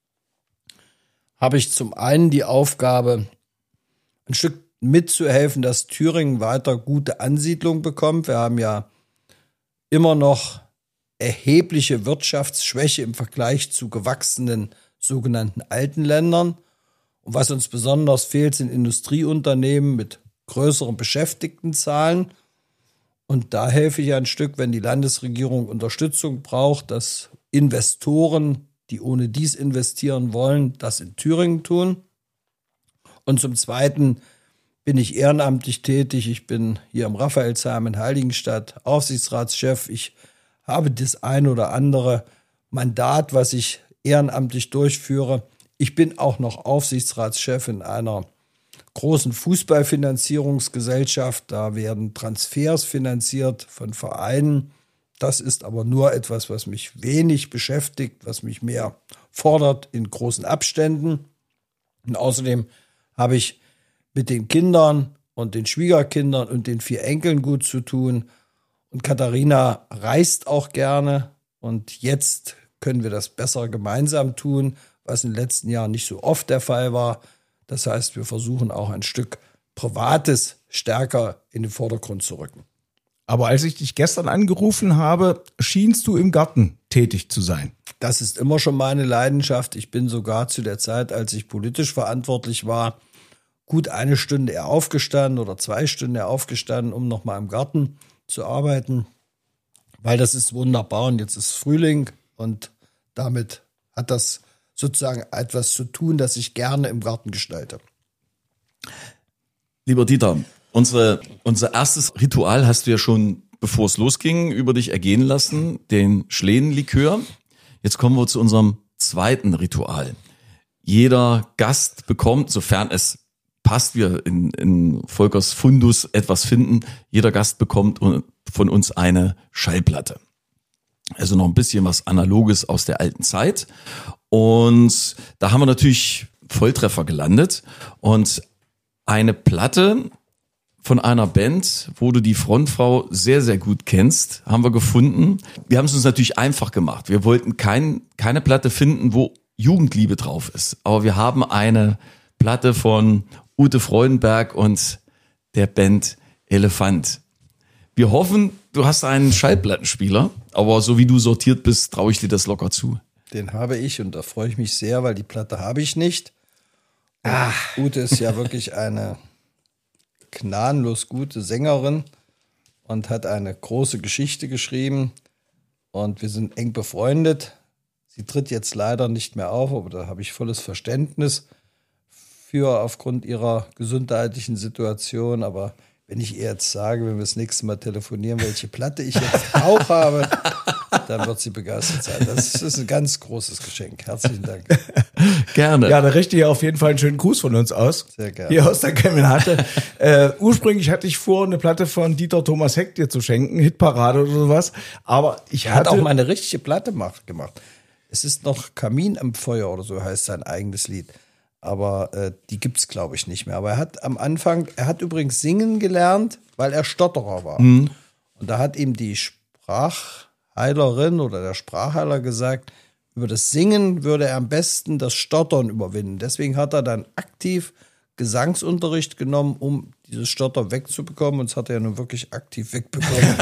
habe ich zum einen die Aufgabe, ein Stück mitzuhelfen, dass Thüringen weiter gute Ansiedlung bekommt. Wir haben ja immer noch erhebliche Wirtschaftsschwäche im Vergleich zu gewachsenen sogenannten alten Ländern. Und was uns besonders fehlt, sind Industrieunternehmen mit größeren Beschäftigtenzahlen. Und da helfe ich ein Stück, wenn die Landesregierung Unterstützung braucht, dass Investoren, die ohne dies investieren wollen, das in Thüringen tun. Und zum Zweiten bin ich ehrenamtlich tätig. Ich bin hier im Raphaelsheim in Heiligenstadt Aufsichtsratschef. Ich habe das ein oder andere Mandat, was ich ehrenamtlich durchführe. Ich bin auch noch Aufsichtsratschef in einer großen Fußballfinanzierungsgesellschaft. Da werden Transfers finanziert von Vereinen. Das ist aber nur etwas, was mich wenig beschäftigt, was mich mehr fordert in großen Abständen. Und außerdem habe ich mit den Kindern und den Schwiegerkindern und den 4 Enkeln gut zu tun. Und Katharina reist auch gerne. Und jetzt können wir das besser gemeinsam tun, was in den letzten Jahren nicht so oft der Fall war. Das heißt, wir versuchen auch ein Stück Privates stärker in den Vordergrund zu rücken. Aber als ich dich gestern angerufen habe, schienst du im Garten tätig zu sein. Das ist immer schon meine Leidenschaft. Ich bin sogar zu der Zeit, als ich politisch verantwortlich war, gut 1 Stunde eher aufgestanden oder 2 Stunden eher aufgestanden, um nochmal im Garten zu arbeiten. Weil das ist wunderbar und jetzt ist Frühling und damit hat das sozusagen etwas zu tun, das ich gerne im Garten gestalte. Lieber Dieter, unser erstes Ritual hast du ja schon, bevor es losging, über dich ergehen lassen, den Schlehenlikör. Jetzt kommen wir zu unserem zweiten Ritual. Jeder Gast bekommt, sofern es passt, wir in Volkers Fundus etwas finden, jeder Gast bekommt von uns eine Schallplatte. Also noch ein bisschen was Analoges aus der alten Zeit. Und da haben wir natürlich Volltreffer gelandet. Und eine Platte von einer Band, wo du die Frontfrau sehr, sehr gut kennst, haben wir gefunden. Wir haben es uns natürlich einfach gemacht. Wir wollten keine Platte finden, wo Jugendliebe drauf ist. Aber wir haben eine Platte von Ute Freudenberg und der Band Elefant. Wir hoffen, du hast einen Schallplattenspieler, aber so wie du sortiert bist, traue ich dir das locker zu. Den habe ich und da freue ich mich sehr, weil die Platte habe ich nicht. Ute ist ja wirklich eine gnadenlos gute Sängerin und hat eine große Geschichte geschrieben und wir sind eng befreundet. Sie tritt jetzt leider nicht mehr auf, aber da habe ich volles Verständnis für aufgrund ihrer gesundheitlichen Situation. Aber wenn ich ihr jetzt sage, wenn wir das nächste Mal telefonieren, welche Platte ich jetzt auch habe, dann wird sie begeistert sein. Das ist ein ganz großes Geschenk. Herzlichen Dank. Gerne. Ja, da richte ich auf jeden Fall einen schönen Gruß von uns aus. Sehr gerne. Hier aus der Kemenharte. Ursprünglich hatte ich vor, eine Platte von Dieter Thomas Heck dir zu schenken, Hitparade oder sowas. Aber er hat auch mal eine richtige Platte gemacht. Es ist noch Kamin am Feuer oder so heißt sein eigenes Lied. Aber die gibt's, glaube ich, nicht mehr. Aber er hat übrigens singen gelernt, weil er Stotterer war. Mhm. Und da hat ihm die Sprachheilerin oder der Sprachheiler gesagt, über das Singen würde er am besten das Stottern überwinden. Deswegen hat er dann aktiv Gesangsunterricht genommen, um dieses Stotter wegzubekommen. Und das hat er ja nun wirklich aktiv wegbekommen.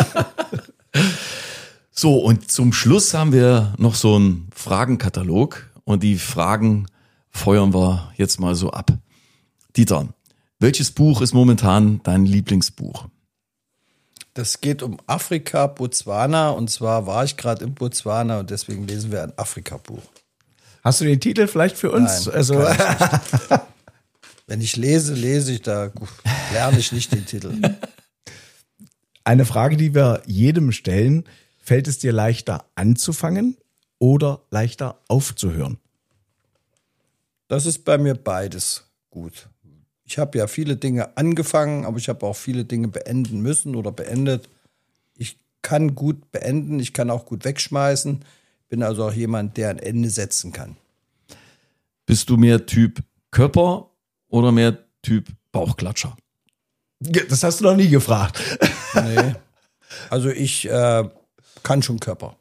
So, und zum Schluss haben wir noch so einen Fragenkatalog. Und die Fragen feuern wir jetzt mal so ab. Dieter, welches Buch ist momentan dein Lieblingsbuch? Das geht um Afrika, Botswana. Und zwar war ich gerade in Botswana und deswegen lesen wir ein Afrika-Buch. Hast du den Titel vielleicht für uns? Nein, also wenn ich lese ich, da lerne ich nicht den Titel. Eine Frage, die wir jedem stellen: Fällt es dir leichter anzufangen oder leichter aufzuhören? Das ist bei mir beides gut. Ich habe ja viele Dinge angefangen, aber ich habe auch viele Dinge beenden müssen oder beendet. Ich kann gut beenden, ich kann auch gut wegschmeißen. Bin also auch jemand, der ein Ende setzen kann. Bist du mehr Typ Körper oder mehr Typ Bauchklatscher? Das hast du noch nie gefragt. Nee. Also ich kann schon Körper.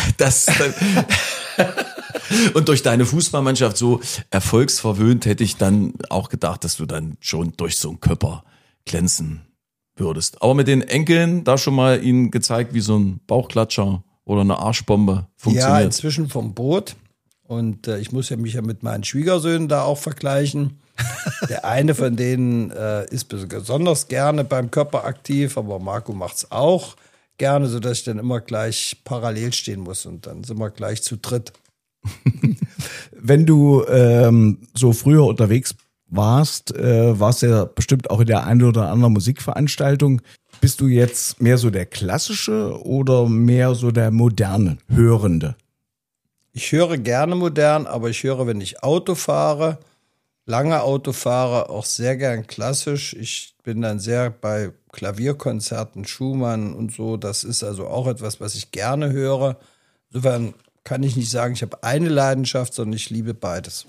Und durch deine Fußballmannschaft so erfolgsverwöhnt hätte ich dann auch gedacht, dass du dann schon durch so einen Körper glänzen würdest. Aber mit den Enkeln da schon mal ihnen gezeigt, wie so ein Bauchklatscher oder eine Arschbombe funktioniert. Ja, inzwischen vom Boot. Und ich muss mich ja mit meinen Schwiegersöhnen da auch vergleichen. Der eine von denen ist besonders gerne beim Körper aktiv, aber Marco macht's auch gerne, sodass ich dann immer gleich parallel stehen muss und dann sind wir gleich zu dritt. Wenn du so früher unterwegs warst ja bestimmt auch in der einen oder anderen Musikveranstaltung. Bist du jetzt mehr so der klassische oder mehr so der moderne Hörende? Ich höre gerne modern, aber ich höre, wenn ich Auto fahre, lange Auto fahre, auch sehr gern klassisch. Ich bin dann sehr bei Klavierkonzerten, Schumann und so. Das ist also auch etwas, was ich gerne höre. Insofern kann ich nicht sagen, ich habe eine Leidenschaft, sondern ich liebe beides.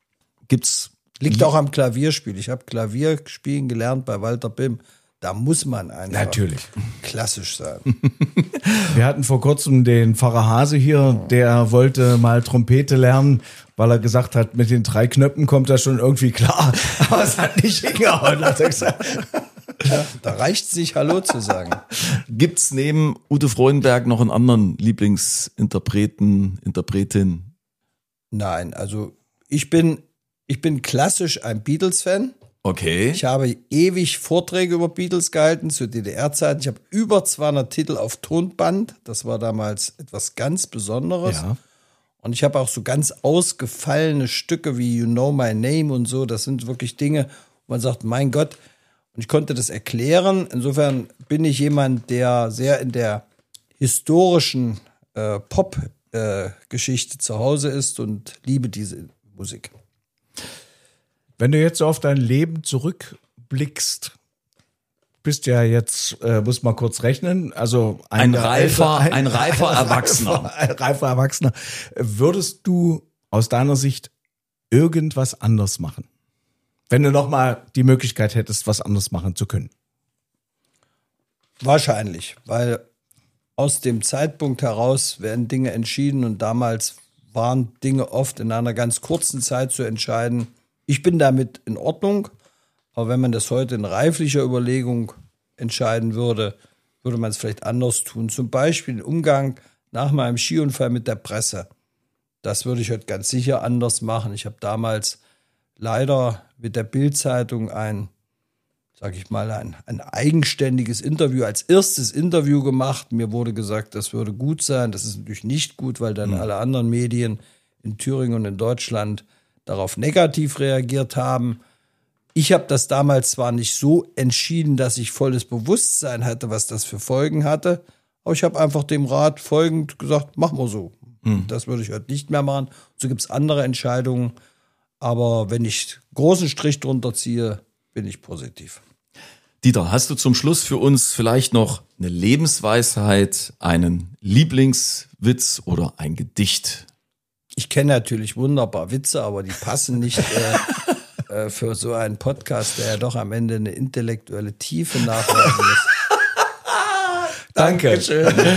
Liegt auch am Klavierspiel. Ich habe Klavierspielen gelernt bei Walter Bimm. Da muss man einfach Natürlich klassisch sein. Wir hatten vor kurzem den Pfarrer Hase hier, der wollte mal Trompete lernen, weil er gesagt hat, mit den 3 Knöpfen kommt er schon irgendwie klar. Aber es hat nicht hingehauen, hat er gesagt. Ja, da reicht es nicht, Hallo zu sagen. Gibt's neben Ute Freudenberg noch einen anderen Lieblingsinterpretin? Nein, also ich bin klassisch ein Beatles-Fan. Okay. Ich habe ewig Vorträge über Beatles gehalten zu DDR-Zeiten. Ich habe über 200 Titel auf Tonband. Das war damals etwas ganz Besonderes. Ja. Und ich habe auch so ganz ausgefallene Stücke wie You Know My Name und so. Das sind wirklich Dinge, wo man sagt, mein Gott. Und ich konnte das erklären. Insofern bin ich jemand, der sehr in der historischen Pop-Geschichte zu Hause ist und liebe diese Musik. Wenn du jetzt so auf dein Leben zurückblickst, bist ja jetzt, muss mal kurz rechnen, also ein reifer Erwachsener. Ein reifer Erwachsener. Würdest du aus deiner Sicht irgendwas anders machen? Wenn du nochmal die Möglichkeit hättest, was anders machen zu können? Wahrscheinlich, weil aus dem Zeitpunkt heraus werden Dinge entschieden und damals waren Dinge oft in einer ganz kurzen Zeit zu entscheiden. Ich bin damit in Ordnung, aber wenn man das heute in reiflicher Überlegung entscheiden würde, würde man es vielleicht anders tun. Zum Beispiel den Umgang nach meinem Skiunfall mit der Presse. Das würde ich heute ganz sicher anders machen. Ich habe damals leider mit der Bild-Zeitung ein eigenständiges Interview, als erstes Interview gemacht. Mir wurde gesagt, das würde gut sein. Das ist natürlich nicht gut, weil dann alle anderen Medien in Thüringen und in Deutschland darauf negativ reagiert haben. Ich habe das damals zwar nicht so entschieden, dass ich volles Bewusstsein hatte, was das für Folgen hatte, aber ich habe einfach dem Rat folgend gesagt, machen wir so. Das würde ich heute nicht mehr machen. So gibt es andere Entscheidungen, aber wenn ich großen Strich drunter ziehe, bin ich positiv. Dieter, hast du zum Schluss für uns vielleicht noch eine Lebensweisheit, einen Lieblingswitz oder ein Gedicht? Ich kenne natürlich wunderbar Witze, aber die passen nicht für so einen Podcast, der ja doch am Ende eine intellektuelle Tiefe nachweisen muss. Danke.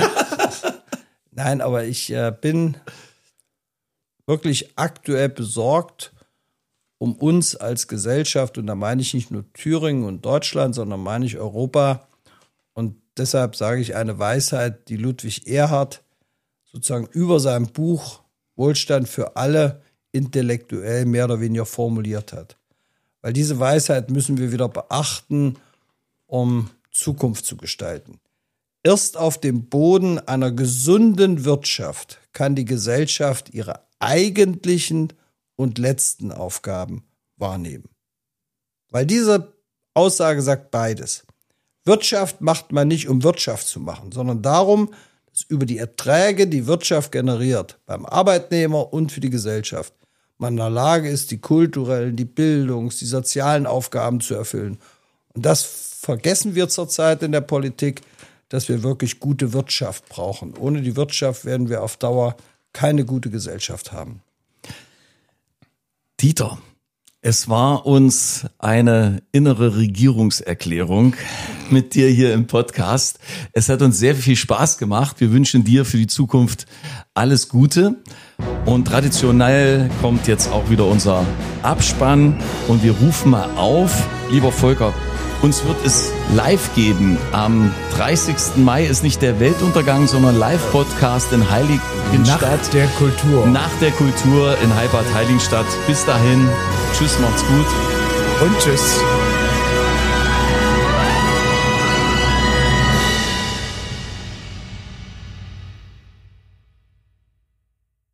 Nein, aber ich bin wirklich aktuell besorgt um uns als Gesellschaft. Und da meine ich nicht nur Thüringen und Deutschland, sondern meine ich Europa. Und deshalb sage ich eine Weisheit, die Ludwig Erhard sozusagen über sein Buch Wohlstand für alle intellektuell mehr oder weniger formuliert hat. Weil diese Weisheit müssen wir wieder beachten, um Zukunft zu gestalten. Erst auf dem Boden einer gesunden Wirtschaft kann die Gesellschaft ihre eigentlichen und letzten Aufgaben wahrnehmen. Weil diese Aussage sagt beides. Wirtschaft macht man nicht, um Wirtschaft zu machen, sondern darum, dass über die Erträge, die Wirtschaft generiert, beim Arbeitnehmer und für die Gesellschaft, man in der Lage ist, die kulturellen, die Bildungs-, die sozialen Aufgaben zu erfüllen. Und das vergessen wir zurzeit in der Politik, dass wir wirklich gute Wirtschaft brauchen. Ohne die Wirtschaft werden wir auf Dauer keine gute Gesellschaft haben. Dieter, es war uns eine innere Regierungserklärung mit dir hier im Podcast. Es hat uns sehr viel Spaß gemacht. Wir wünschen dir für die Zukunft alles Gute. Und traditionell kommt jetzt auch wieder unser Abspann und wir rufen mal auf, lieber Volker, uns wird es live geben. Am 30. Mai ist nicht der Weltuntergang, sondern Live-Podcast in Heiligenstadt. Nacht der Kultur. Nach der Kultur in Heilbad Heiligenstadt. Bis dahin. Tschüss, macht's gut. Und tschüss.